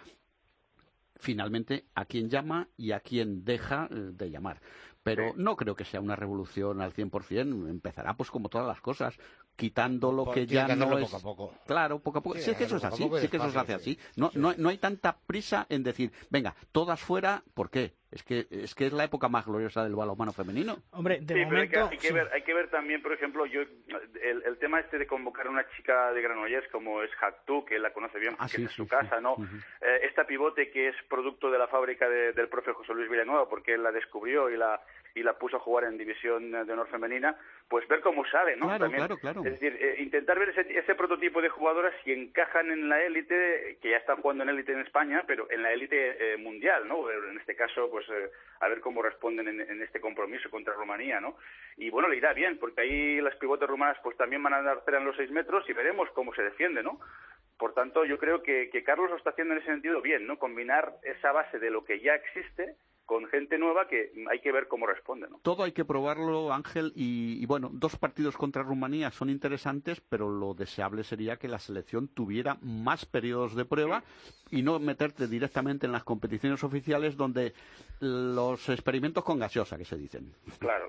finalmente a quién llama y a quién deja de llamar. Pero no creo que sea una revolución al 100%. Empezará pues como todas las cosas, quitando lo que ya no es... Poco a poco. Claro, poco a poco. Sí, es que eso es así, sí que eso se hace así. No hay tanta prisa en decir, venga, todas fuera, ¿por qué? Es que es la época más gloriosa del balonmano femenino. Hombre, de momento... Hay que ver también, por ejemplo, el tema este de convocar a una chica de Granollers como es Haktú, que la conoce bien porque es su casa, ¿no? Esta pivote que es producto de la fábrica del profe José Luis Villanueva, porque él la descubrió y la puso a jugar en división de honor femenina, pues ver cómo sale, ¿no? Claro. Es decir, intentar ver ese prototipo de jugadoras si encajan en la élite, que ya están jugando en élite en España, pero en la élite mundial, ¿no? En este caso, pues a ver cómo responden en este compromiso contra Rumanía, ¿no? Y bueno, le irá bien, porque ahí las pivotes rumanas pues también van a dar cera en los 6 metros y veremos cómo se defiende, ¿no? Por tanto, yo creo que Carlos lo está haciendo en ese sentido bien, ¿no? Combinar esa base de lo que ya existe con gente nueva que hay que ver cómo responde, ¿no? Todo hay que probarlo, Ángel, y bueno, 2 partidos contra Rumanía son interesantes, pero lo deseable sería que la selección tuviera más periodos de prueba y no meterte directamente en las competiciones oficiales donde los experimentos con gaseosa, que se dicen. Claro.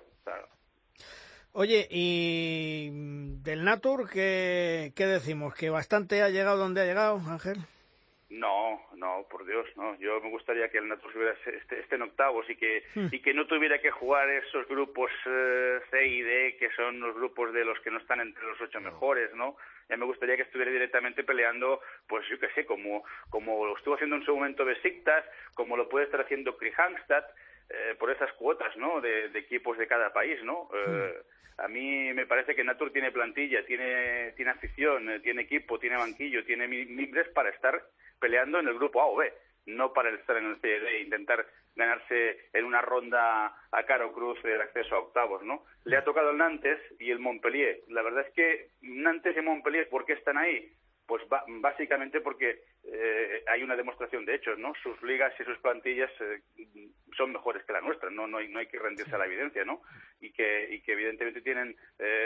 Oye, y del Natur, ¿qué decimos? ¿Que bastante ha llegado donde ha llegado, Ángel? No, por Dios, no. Yo me gustaría que el Natur esté en octavos y que no tuviera que jugar esos grupos C y D, que son los grupos de los que no están entre los 8 mejores, ¿no? Ya me gustaría que estuviera directamente peleando, pues yo qué sé, como lo estuvo haciendo en su momento Besiktas, como lo puede estar haciendo Kristianstad, por esas cuotas, ¿no? De equipos de cada país, ¿no? A mí me parece que Natur tiene plantilla, tiene afición, tiene equipo, tiene banquillo, tiene mimbres para estar peleando en el grupo A o B, no para estar en el C e intentar ganarse en una ronda a Caro Cruz el acceso a octavos, ¿no? Le ha tocado el Nantes y el Montpellier. La verdad es que Nantes y Montpellier, ¿por qué están ahí? Pues básicamente porque hay una demostración de hechos, ¿no? Sus ligas y sus plantillas son mejores que la nuestra, no hay que rendirse a la evidencia, ¿no? Y que evidentemente tienen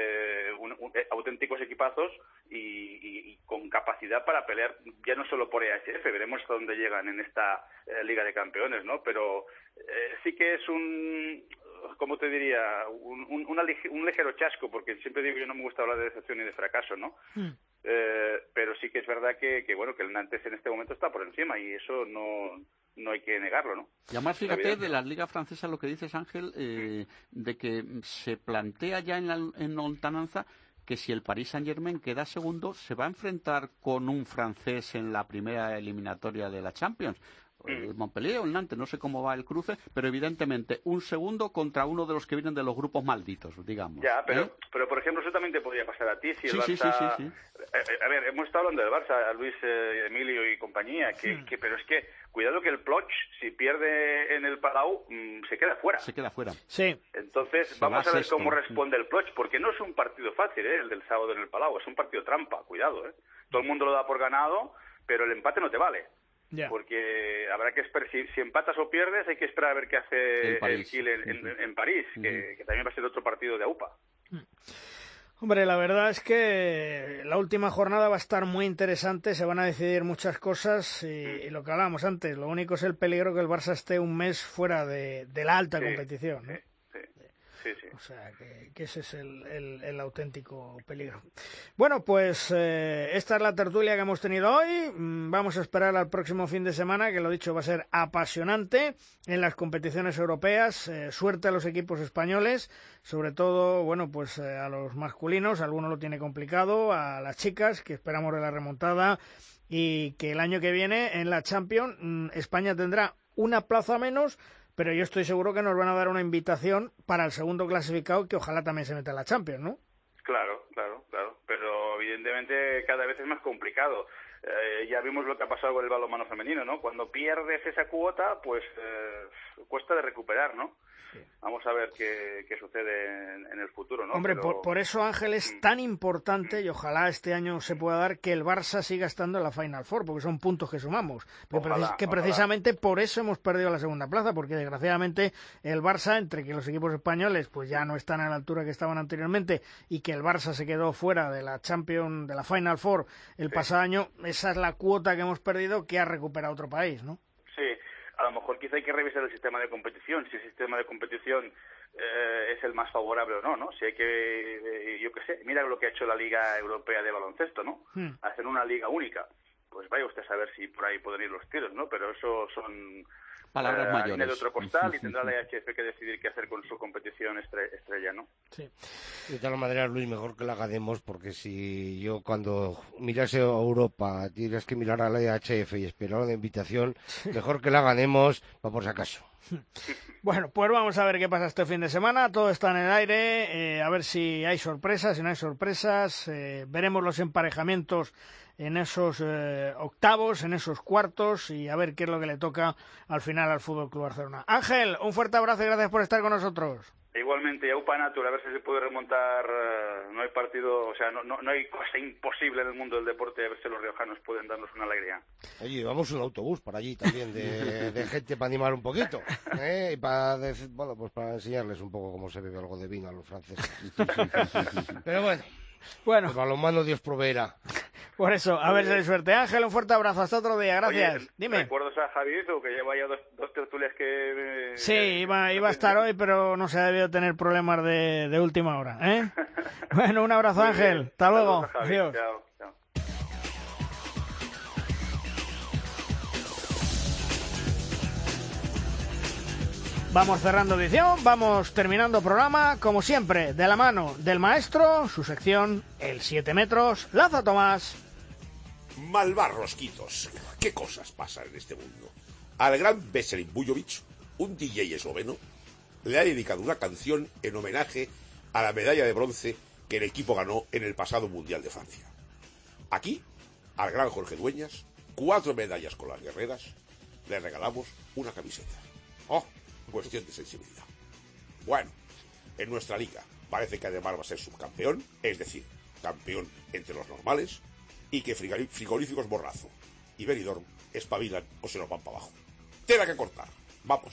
auténticos equipazos y con capacidad para pelear ya no solo por EHF, veremos hasta dónde llegan en esta Liga de Campeones, ¿no? Pero sí que es ¿cómo te diría? Un ligero chasco, porque siempre digo yo no me gusta hablar de decepción y de fracaso, ¿no? Pero sí que es verdad que el Nantes en este momento está por encima y eso no hay que negarlo, ¿no? Y además, fíjate, de la Liga Francesa lo que dices, Ángel, de que se plantea ya en lontananza que si el Paris Saint-Germain queda segundo, se va a enfrentar con un francés en la primera eliminatoria de la Champions. el Montpellier o el Nantes, no sé cómo va el cruce, pero evidentemente un segundo contra uno de los que vienen de los grupos malditos, digamos. Ya, pero por ejemplo, eso también te podría pasar a ti si el Barça... Sí. A ver, hemos estado hablando del Barça, Luis, Emilio y compañía, pero es que cuidado que el Ploch, si pierde en el Palau, se queda fuera. Se queda fuera. Sí. Entonces, vamos a ver cómo responde el Ploch, porque no es un partido fácil, el del sábado en el Palau, es un partido trampa, cuidado, Todo el mundo lo da por ganado, pero el empate no te vale. Yeah. Porque habrá que esperar, si empatas o pierdes, hay que esperar a ver qué hace el Kiel en París, que también va a ser otro partido de AUPA. Hombre, la verdad es que la última jornada va a estar muy interesante, se van a decidir muchas cosas y lo que hablábamos antes, lo único es el peligro que el Barça esté un mes fuera de la alta competición, ¿no? Sí. O sea, que ese es el auténtico peligro. Bueno, pues esta es la tertulia que hemos tenido hoy. Vamos a esperar al próximo fin de semana, que lo dicho va a ser apasionante en las competiciones europeas. Suerte a los equipos españoles, sobre todo, bueno, pues a los masculinos, alguno lo tiene complicado, a las chicas, que esperamos de la remontada, y que el año que viene en la Champions España tendrá una plaza menos, pero yo estoy seguro que nos van a dar una invitación para el segundo clasificado, que ojalá también se meta en la Champions, ¿no? Claro. Pero evidentemente cada vez es más complicado. Ya vimos lo que ha pasado con el balonmano femenino, ¿no? Cuando pierdes esa cuota, pues cuesta de recuperar, ¿no? Sí. Vamos a ver qué sucede en el futuro, ¿no? Hombre, por eso, Ángel, es tan importante, y ojalá este año se pueda dar, que el Barça siga estando en la Final Four, porque son puntos que sumamos. Ojalá. Precisamente por eso hemos perdido la segunda plaza, porque desgraciadamente el Barça, entre que los equipos españoles pues ya no están a la altura que estaban anteriormente, y que el Barça se quedó fuera de la Champions, de la Final Four el pasado año, esa es la cuota que hemos perdido, que ha recuperado otro país, ¿no? Sí. A lo mejor quizá hay que revisar el sistema de competición, si el sistema de competición es el más favorable o no, Si hay que, yo qué sé, mira lo que ha hecho la Liga Europea de Baloncesto, ¿no? Hacer una liga única. Pues vaya usted a saber si por ahí pueden ir los tiros, ¿no? Pero eso son palabras mayores. De otro costal, y tendrá la EHF que decidir qué hacer con su competición estrella, ¿no? Sí. De todas maneras, Luis, mejor que la hagamos, porque si yo cuando mirase a Europa tienes que mirar a la EHF y esperar una invitación, mejor que la ganemos, va por si acaso. Bueno, pues vamos a ver qué pasa este fin de semana. Todo está en el aire, a ver si hay sorpresas, si no hay sorpresas. Veremos los emparejamientos en esos octavos, en esos cuartos, y a ver qué es lo que le toca al final al Fútbol Club Barcelona. Ángel, un fuerte abrazo y gracias por estar con nosotros. Igualmente, Aupa Natur, a ver si se puede remontar. No hay partido, o sea, no hay cosa imposible en el mundo del deporte, a ver si los riojanos pueden darnos una alegría. Oye, llevamos un autobús para allí también de gente para animar un poquito, y para enseñarles un poco cómo se bebe algo de vino a los franceses. Pero bueno, el balonmano Dios proveerá. Por eso, a ver si hay suerte. Ángel, un fuerte abrazo, hasta otro día, gracias. Oye, dime. ¿Recuerdas a Javier, que lleva ya dos tertulias que... Sí, iba a estar hoy, pero no se ha debido tener problemas de última hora, Bueno, un abrazo, Ángel. Hasta luego. Adiós. Chao. Vamos cerrando edición, vamos terminando programa, como siempre, de la mano del maestro, su sección, el 7 metros, Laza Tomás. Malvar Rosquitos, qué cosas pasan en este mundo. Al gran Veselin Bujovic, un DJ esloveno, le ha dedicado una canción en homenaje a la medalla de bronce que el equipo ganó en el pasado Mundial de Francia. Aquí, al gran Jorge Dueñas, 4 medallas con las guerreras, le regalamos una camiseta. ¡Oh! Cuestión de sensibilidad. Bueno, en nuestra liga parece que además va a ser subcampeón, es decir, campeón entre los normales, y que Frigoríficos Borrazo y Benidorm espabilan o se nos van para abajo. Tela que cortar. Vamos.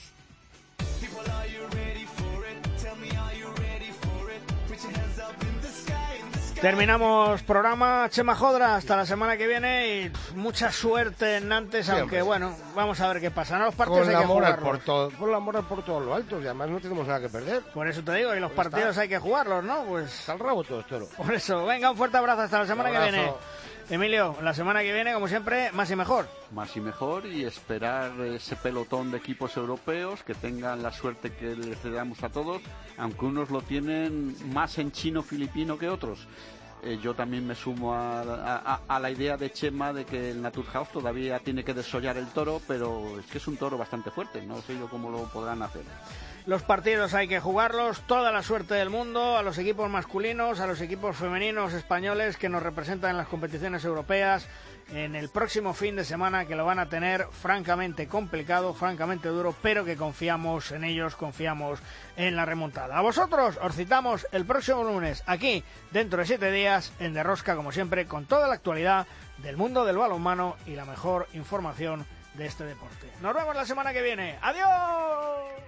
Terminamos programa, Chema Jodra, hasta la semana que viene, y mucha suerte en Nantes, aunque bueno, vamos a ver qué pasa. No, los partidos hay que jugarlos. Con la moral por todos los altos, y además no tenemos nada que perder. Por eso te digo, y los partidos hay que jugarlos, ¿no? Pues está al rabo todo esto. Por eso, venga, un fuerte abrazo, hasta la semana que viene. Emilio, la semana que viene, como siempre, más y mejor. Más y mejor, y esperar ese pelotón de equipos europeos que tengan la suerte que les deseamos a todos, aunque unos lo tienen más en chino-filipino que otros. yo también me sumo a la idea de Chema de que el Naturhaus todavía tiene que desollar el toro, pero es que es un toro bastante fuerte, no sé yo cómo lo podrán hacer. Los partidos hay que jugarlos, toda la suerte del mundo a los equipos masculinos, a los equipos femeninos españoles que nos representan en las competiciones europeas en el próximo fin de semana, que lo van a tener francamente complicado, francamente duro, pero que confiamos en ellos, confiamos en la remontada. A vosotros os citamos el próximo lunes, aquí, dentro de 7 días, en De Rosca, como siempre, con toda la actualidad del mundo del balonmano y la mejor información de este deporte. Nos vemos la semana que viene. ¡Adiós!